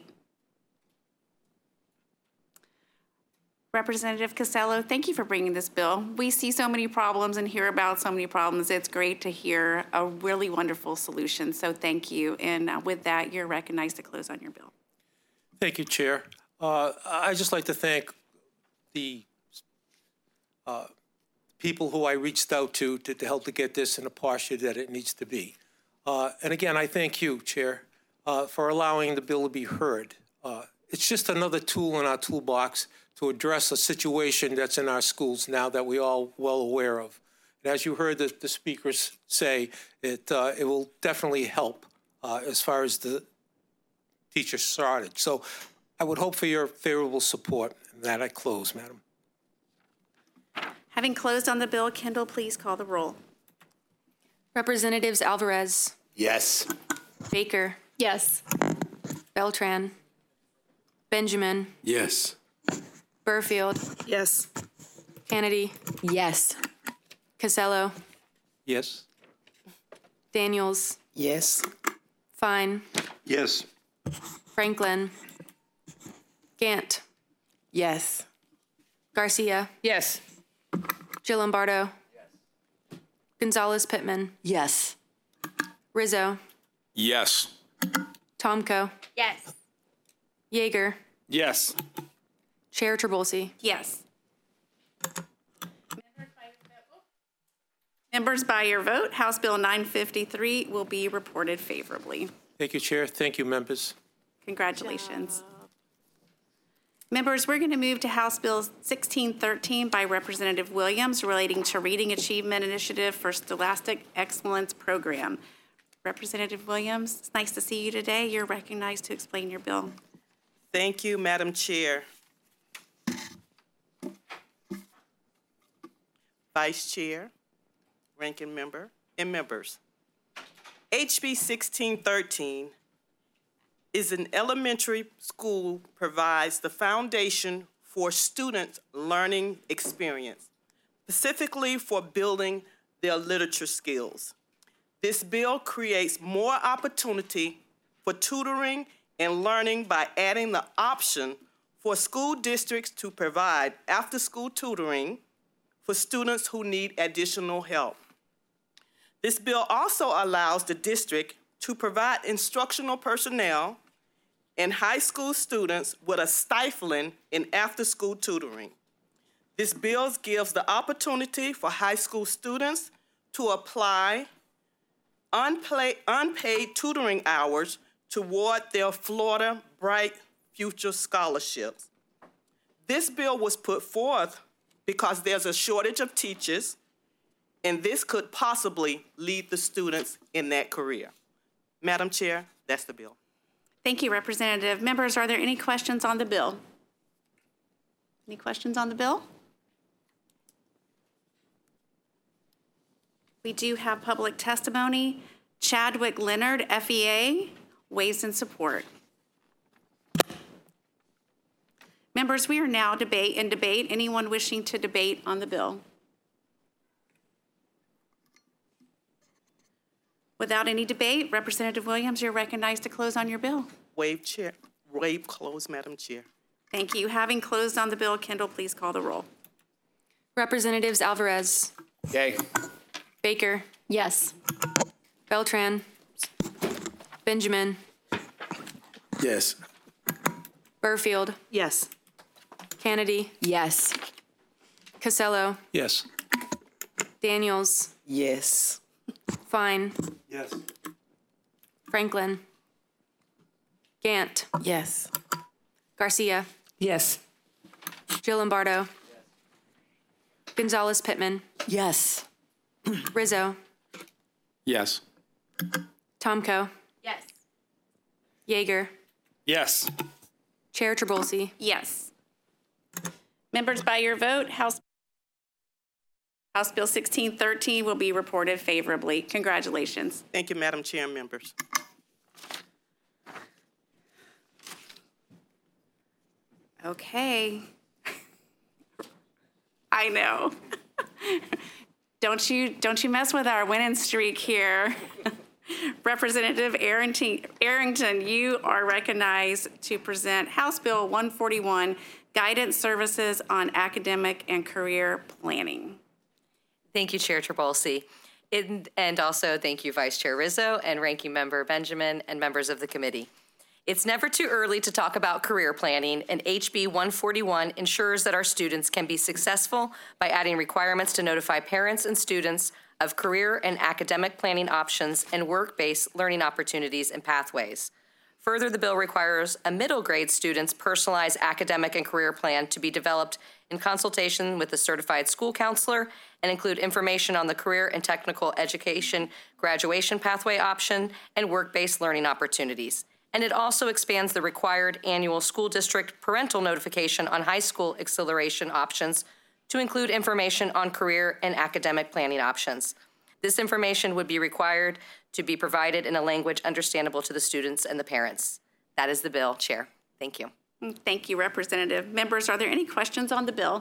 Representative Costello, thank you for bringing this bill. We see so many problems and hear about so many problems. It's great to hear a really wonderful solution, so thank you. And uh, with that, you're recognized to close on your bill. Thank you, Chair. Uh, I'd just like to thank the uh, people who I reached out to, to to help to get this in the posture that it needs to be. Uh, and again, I thank you, Chair, uh, for allowing the bill to be heard. Uh, it's just another tool in our toolbox to address a situation that's in our schools now that we're all well aware of. And as you heard the, the speakers say, it, uh, it will definitely help uh, as far as the teacher shortage. So I would hope for your favorable support. And that I close, Madam. Having closed on the bill, Kendall, please call the roll. Representatives Alvarez, Yes. Baker, Yes. Beltran, Benjamin, Yes. Burfield, Yes. Kennedy, Yes. Costello, Yes. Daniels, Yes. Fine, Yes. Franklin, Gant, Yes. Garcia, Yes. Jill Lombardo, Gonzalez Pittman, Yes. Rizzo, Yes. Tomko, Yes. Yeager, Yes. Chair Trabolsi. Yes. Members, by your vote, House Bill nine fifty-three will be reported favorably. Thank you, Chair. Thank you, members. Congratulations. Members, we're going to move to House Bill sixteen thirteen by Representative Williams relating to Reading Achievement Initiative for Scholastic Excellence Program. Representative Williams, it's nice to see you today. You're recognized to explain your bill. Thank you, Madam Chair. Vice Chair, Ranking Member, and members. H B sixteen thirteen is an elementary school provides the foundation for students' learning experience, specifically for building their literature skills. This bill creates more opportunity for tutoring and learning by adding the option for school districts to provide after-school tutoring for students who need additional help. This bill also allows the district to provide instructional personnel and high school students with a stipend in after-school tutoring. This bill gives the opportunity for high school students to apply unpaid, unpaid tutoring hours toward their Florida Bright Future scholarships. This bill was put forth because there's a shortage of teachers, and this could possibly lead the students in that career. Madam Chair, that's the bill. Thank you, Representative. Members, are there any questions on the bill? Any questions on the bill? We do have public testimony. Chadwick Leonard, F E A, weighs in support. Members, we are now debate in debate. Anyone wishing to debate on the bill? Without any debate, Representative Williams, you're recognized to close on your bill. Waive chair, waive close, Madam Chair. Thank you. Having closed on the bill, Kendall, please call the roll. Representatives Alvarez, Yay. Baker, Yes. Beltran, Benjamin, Yes. Burfield, Yes. Kennedy, Yes. Costello, Yes. Daniels, Yes. Fine, Yes. Franklin, Gant, Yes. Garcia, Yes. Jill Lombardo, Gonzalez Pittman, Yes. Rizzo, Yes. Tomko, Yes. Yeager, Yes. Chair Trabolsi. Yes. Members, by your vote, House House Bill sixteen thirteen will be reported favorably. Congratulations. Thank you, Madam Chair and members. Okay. I know. Don't you don't you mess with our winning streak here. Representative Arrington, Arrington, you are recognized to present House Bill one forty-one, Guidance Services on Academic and Career Planning. Thank you, Chair Trabolsi. And, and also thank you, Vice Chair Rizzo and Ranking Member Benjamin and members of the committee. It's never too early to talk about career planning, and H B one forty-one ensures that our students can be successful by adding requirements to notify parents and students of career and academic planning options and work-based learning opportunities and pathways. Further, the bill requires a middle grade student's personalized academic and career plan to be developed in consultation with a certified school counselor and include information on the career and technical education graduation pathway option and work-based learning opportunities. And it also expands the required annual school district parental notification on high school acceleration options to include information on career and academic planning options. This information would be required to be provided in a language understandable to the students and the parents. That is the bill, Chair. Thank you. Thank you, Representative. Members, are there any questions on the bill?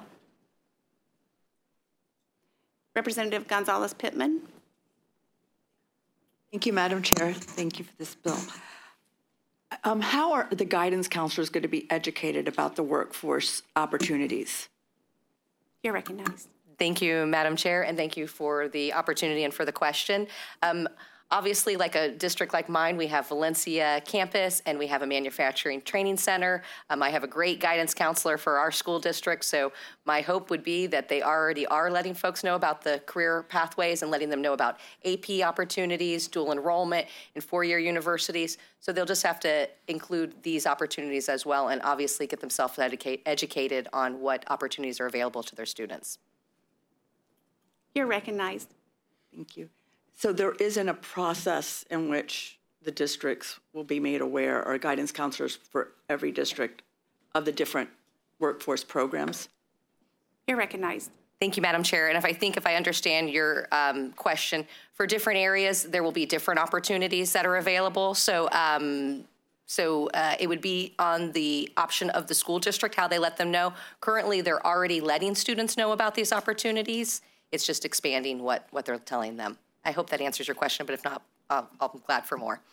Representative Gonzalez Pittman. Thank you, Madam Chair. Thank you for this bill. Um, how are the guidance counselors going to be educated about the workforce opportunities? You're recognized. Thank you, Madam Chair, and thank you for the opportunity and for the question. Um, obviously, like a district like mine, we have Valencia campus and we have a manufacturing training center. Um, I have a great guidance counselor for our school district, so my hope would be that they already are letting folks know about the career pathways and letting them know about A P opportunities, dual enrollment in four-year universities. So they'll just have to include these opportunities as well and obviously get themselves educate, educated on what opportunities are available to their students. You're recognized. Thank you. So there isn't a process in which the districts will be made aware, or guidance counselors for every district, of the different workforce programs? You're recognized. Thank you, Madam Chair. And if I think if I understand your um, question, for different areas, there will be different opportunities that are available. So, um, so uh, it would be on the option of the school district, how they let them know. Currently, they're already letting students know about these opportunities. It's just expanding what, what they're telling them. I hope that answers your question, but if not, uh, I'm glad for more.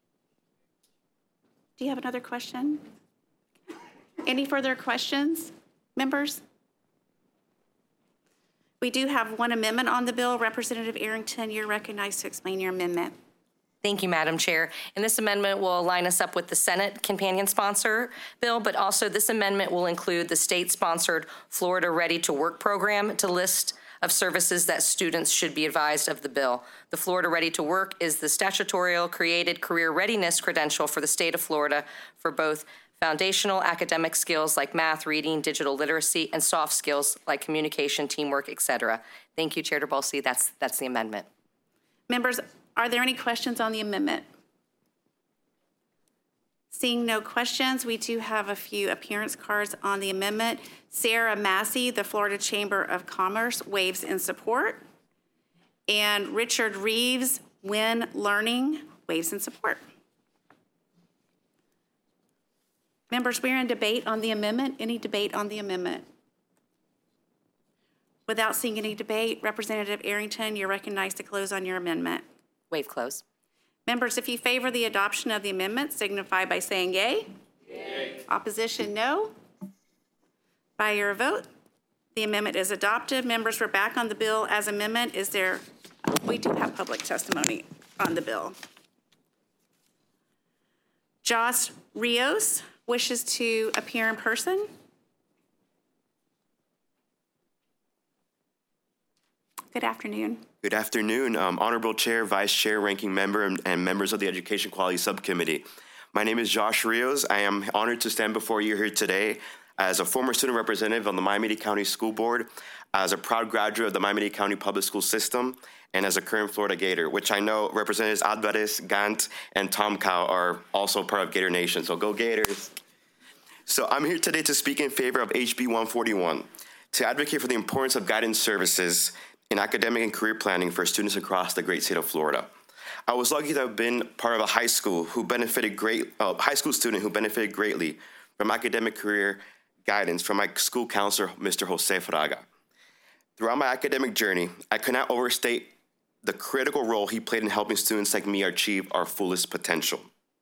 Do you have another question? Any further questions, members? We do have one amendment on the bill. Representative Arrington, you're recognized to explain your amendment. Thank you, Madam Chair. And this amendment will line us up with the Senate companion sponsor bill, but also this amendment will include the state-sponsored Florida Ready to Work program to list of services that students should be advised of the bill. The Florida Ready to Work is the statutorial created career readiness credential for the state of Florida for both foundational academic skills like math, reading, digital literacy, and soft skills like communication, teamwork, et cetera. Thank you, Chair Trabolsi. That's, that's the amendment. Members, are there any questions on the amendment? Seeing no questions, we do have a few appearance cards on the amendment. Sarah Massey, the Florida Chamber of Commerce, waves in support. And Richard Reeves, Win Learning, waves in support. Members, we're in debate on the amendment. Any debate on the amendment? Without seeing any debate, Representative Arrington, you're recognized to close on your amendment. Wave close. Members, if you favor the adoption of the amendment, signify by saying yay. Yay. Opposition, no. By your vote, the amendment is adopted. Members, we're back on the bill as amendment. Is there, we do have public testimony on the bill. Josh Rios wishes to appear in person. Good afternoon. Good afternoon, um, Honorable Chair, Vice Chair, Ranking Member, and, and members of the Education Quality Subcommittee. My name is Josh Rios. I am honored to stand before you here today as a former student representative on the Miami-Dade County School Board, as a proud graduate of the Miami-Dade County Public School System, and as a current Florida Gator, which I know Representatives Alvarez, Gant, and Tom Cow are also part of Gator Nation, so go Gators. So I'm here today to speak in favor of H B one forty-one, to advocate for the importance of guidance services in academic and career planning for students across the great state of Florida. I was lucky to have been part of a high school who benefited great, uh, high school student who benefited greatly from academic career guidance from my school counselor, Mister Jose Fraga. Throughout my academic journey, I could not overstate the critical role he played in helping students like me achieve our fullest potential.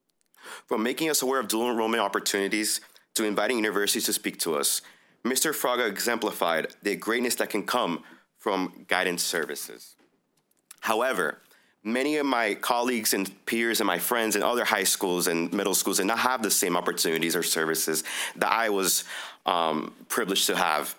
From making us aware of dual enrollment opportunities to inviting universities to speak to us, Mister Fraga exemplified the greatness that can come from guidance services. However, many of my colleagues and peers and my friends in other high schools and middle schools did not have the same opportunities or services that I was um, privileged to have.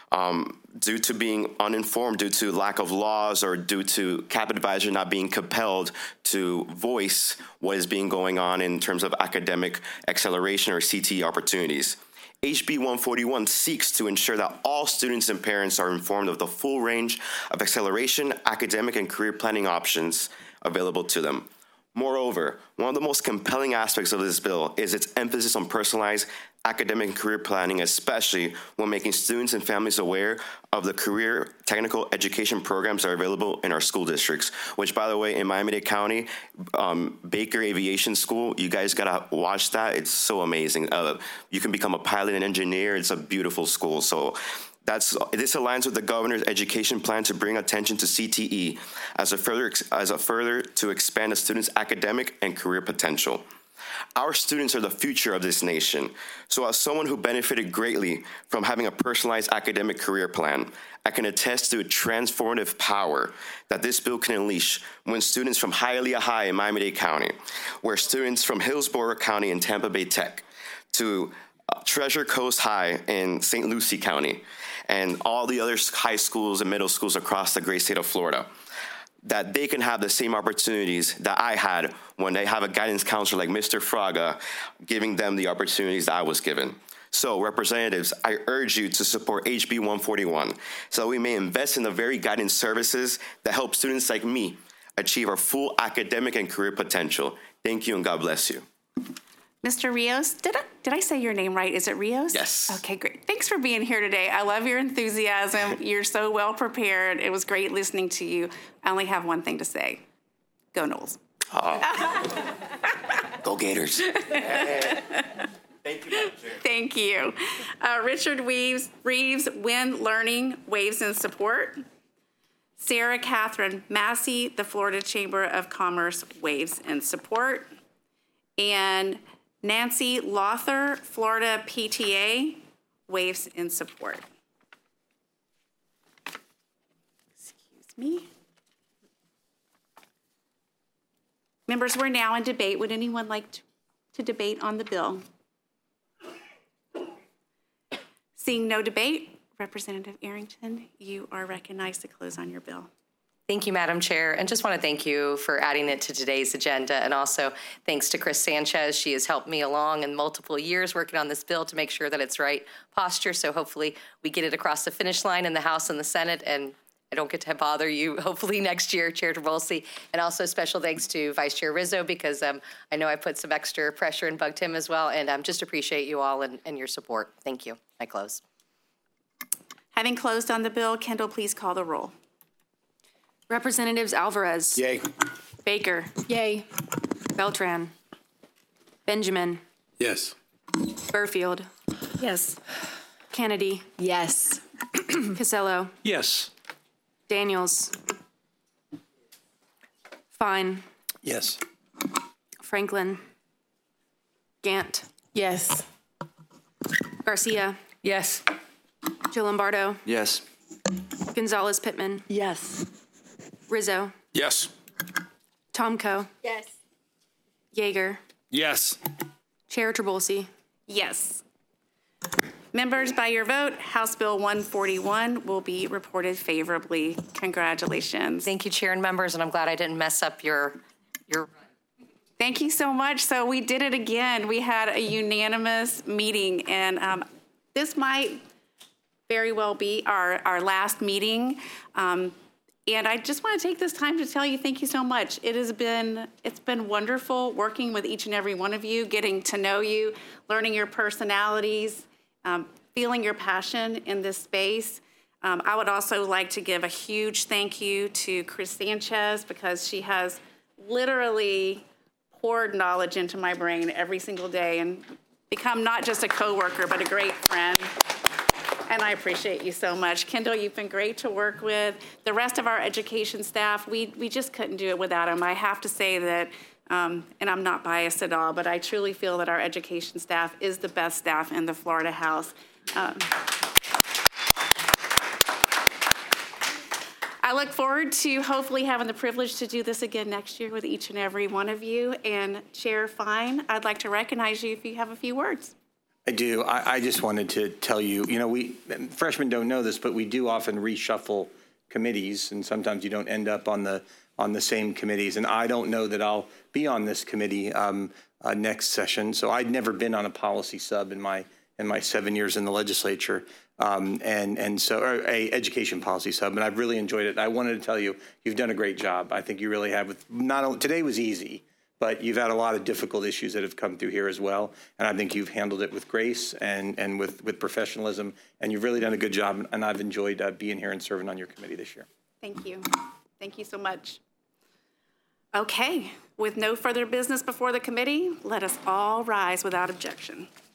Um, due to being uninformed, due to lack of laws, or due to CAP advisor not being compelled to voice what is being going on in terms of academic acceleration or C T E opportunities. H B one forty-one seeks to ensure that all students and parents are informed of the full range of acceleration, academic, and career planning options available to them. Moreover, one of the most compelling aspects of this bill is its emphasis on personalized academic and career planning, especially when making students and families aware of the career technical education programs that are available in our school districts, which, by the way, in Miami-Dade County, um, Baker Aviation School, you guys gotta watch that. It's so amazing. Uh, you can become a pilot and engineer. It's a beautiful school. So that's, this aligns with the governor's education plan to bring attention to C T E as a further, as a further to expand a student's academic and career potential. Our students are the future of this nation. So as someone who benefited greatly from having a personalized academic career plan, I can attest to a transformative power that this bill can unleash when students from Hialeah High in Miami-Dade County, where students from Hillsborough County and Tampa Bay Tech, to uh, Treasure Coast High in Saint Lucie County, and all the other high schools and middle schools across the great state of Florida, that they can have the same opportunities that I had when they have a guidance counselor like Mister Fraga giving them the opportunities that I was given. So, representatives, I urge you to support H B one forty-one so that we may invest in the very guidance services that help students like me achieve our full academic and career potential. Thank you, and God bless you. Mister Rios, did I, did I say your name right? Is it Rios? Yes. Okay, great. Thanks for being here today. I love your enthusiasm. You're so well prepared. It was great listening to you. I only have one thing to say. Go Noles. Oh. Go Gators. Thank you. Thank you. Uh, Richard Reeves, Reeves, Win Learning, Waves in Support. Sarah Catherine Massey, the Florida Chamber of Commerce, Waves in Support. And Nancy Lother, Florida P T A, Waves in Support. Excuse me. Members, we're now in debate. Would anyone like to, to debate on the bill? Seeing no debate, Representative Arrington, you are recognized to close on your bill. Thank you, Madam Chair, and just want to thank you for adding it to today's agenda, and also thanks to Chris Sanchez. She has helped me along in multiple years working on this bill to make sure that it's right posture, so hopefully we get it across the finish line in the House and the Senate, and I don't get to bother you hopefully next year, Chair Trabolsi. And also special thanks to Vice Chair Rizzo, because um, I know I put some extra pressure and bugged him as well, and um, just appreciate you all and, and your support. Thank you. I close. Having closed on the bill, Kendall, please call the roll. Representatives Alvarez. Yay. Baker. Yay. Beltran. Benjamin. Yes. Burfield. Yes. Kennedy. Yes. Casello. Yes. Daniels. Fine. Yes. Franklin. Gant. Yes. Garcia. Yes. Gilombardo. Yes. Gonzalez Pittman. Yes. Rizzo. Yes. Tomko. Yes. Yeager. Yes. Chair Trabolsi. Yes. Members, by your vote, House Bill one forty-one will be reported favorably. Congratulations. Thank you, Chair and members, and I'm glad I didn't mess up your your. Thank you so much. So we did it again. We had a unanimous meeting, and um, this might very well be our, our last meeting. Um, and I just want to take this time to tell you thank you so much. It has been, it's been wonderful working with each and every one of you, getting to know you, learning your personalities, um, feeling your passion in this space. Um, I would also like to give a huge thank you to Chris Sanchez, because she has literally poured knowledge into my brain every single day and become not just a coworker, but a great friend. And I appreciate you so much. Kendall, you've been great to work with. The rest of our education staff, we, we just couldn't do it without them. I have to say that, um, and I'm not biased at all, but I truly feel that our education staff is the best staff in the Florida House. Um, I look forward to hopefully having the privilege to do this again next year with each and every one of you. And Chair Fine, I'd like to recognize you if you have a few words. I do. I, I just wanted to tell you, you know, we freshmen don't know this, but we do often reshuffle committees, and sometimes you don't end up on the on the same committees. And I don't know that I'll be on this committee um, uh, next session. So I'd never been on a policy sub in my in my seven years in the legislature. Um, and and so or a education policy sub, and I've really enjoyed it. I wanted to tell you, you've done a great job. I think you really have. With not only, today was easy, but you've had a lot of difficult issues that have come through here as well, and I think you've handled it with grace and and with with professionalism, and you've really done a good job. And I've enjoyed uh, being here and serving on your committee this year. Thank you. Thank you so much. Okay, with no further business before the committee, let us all rise without objection.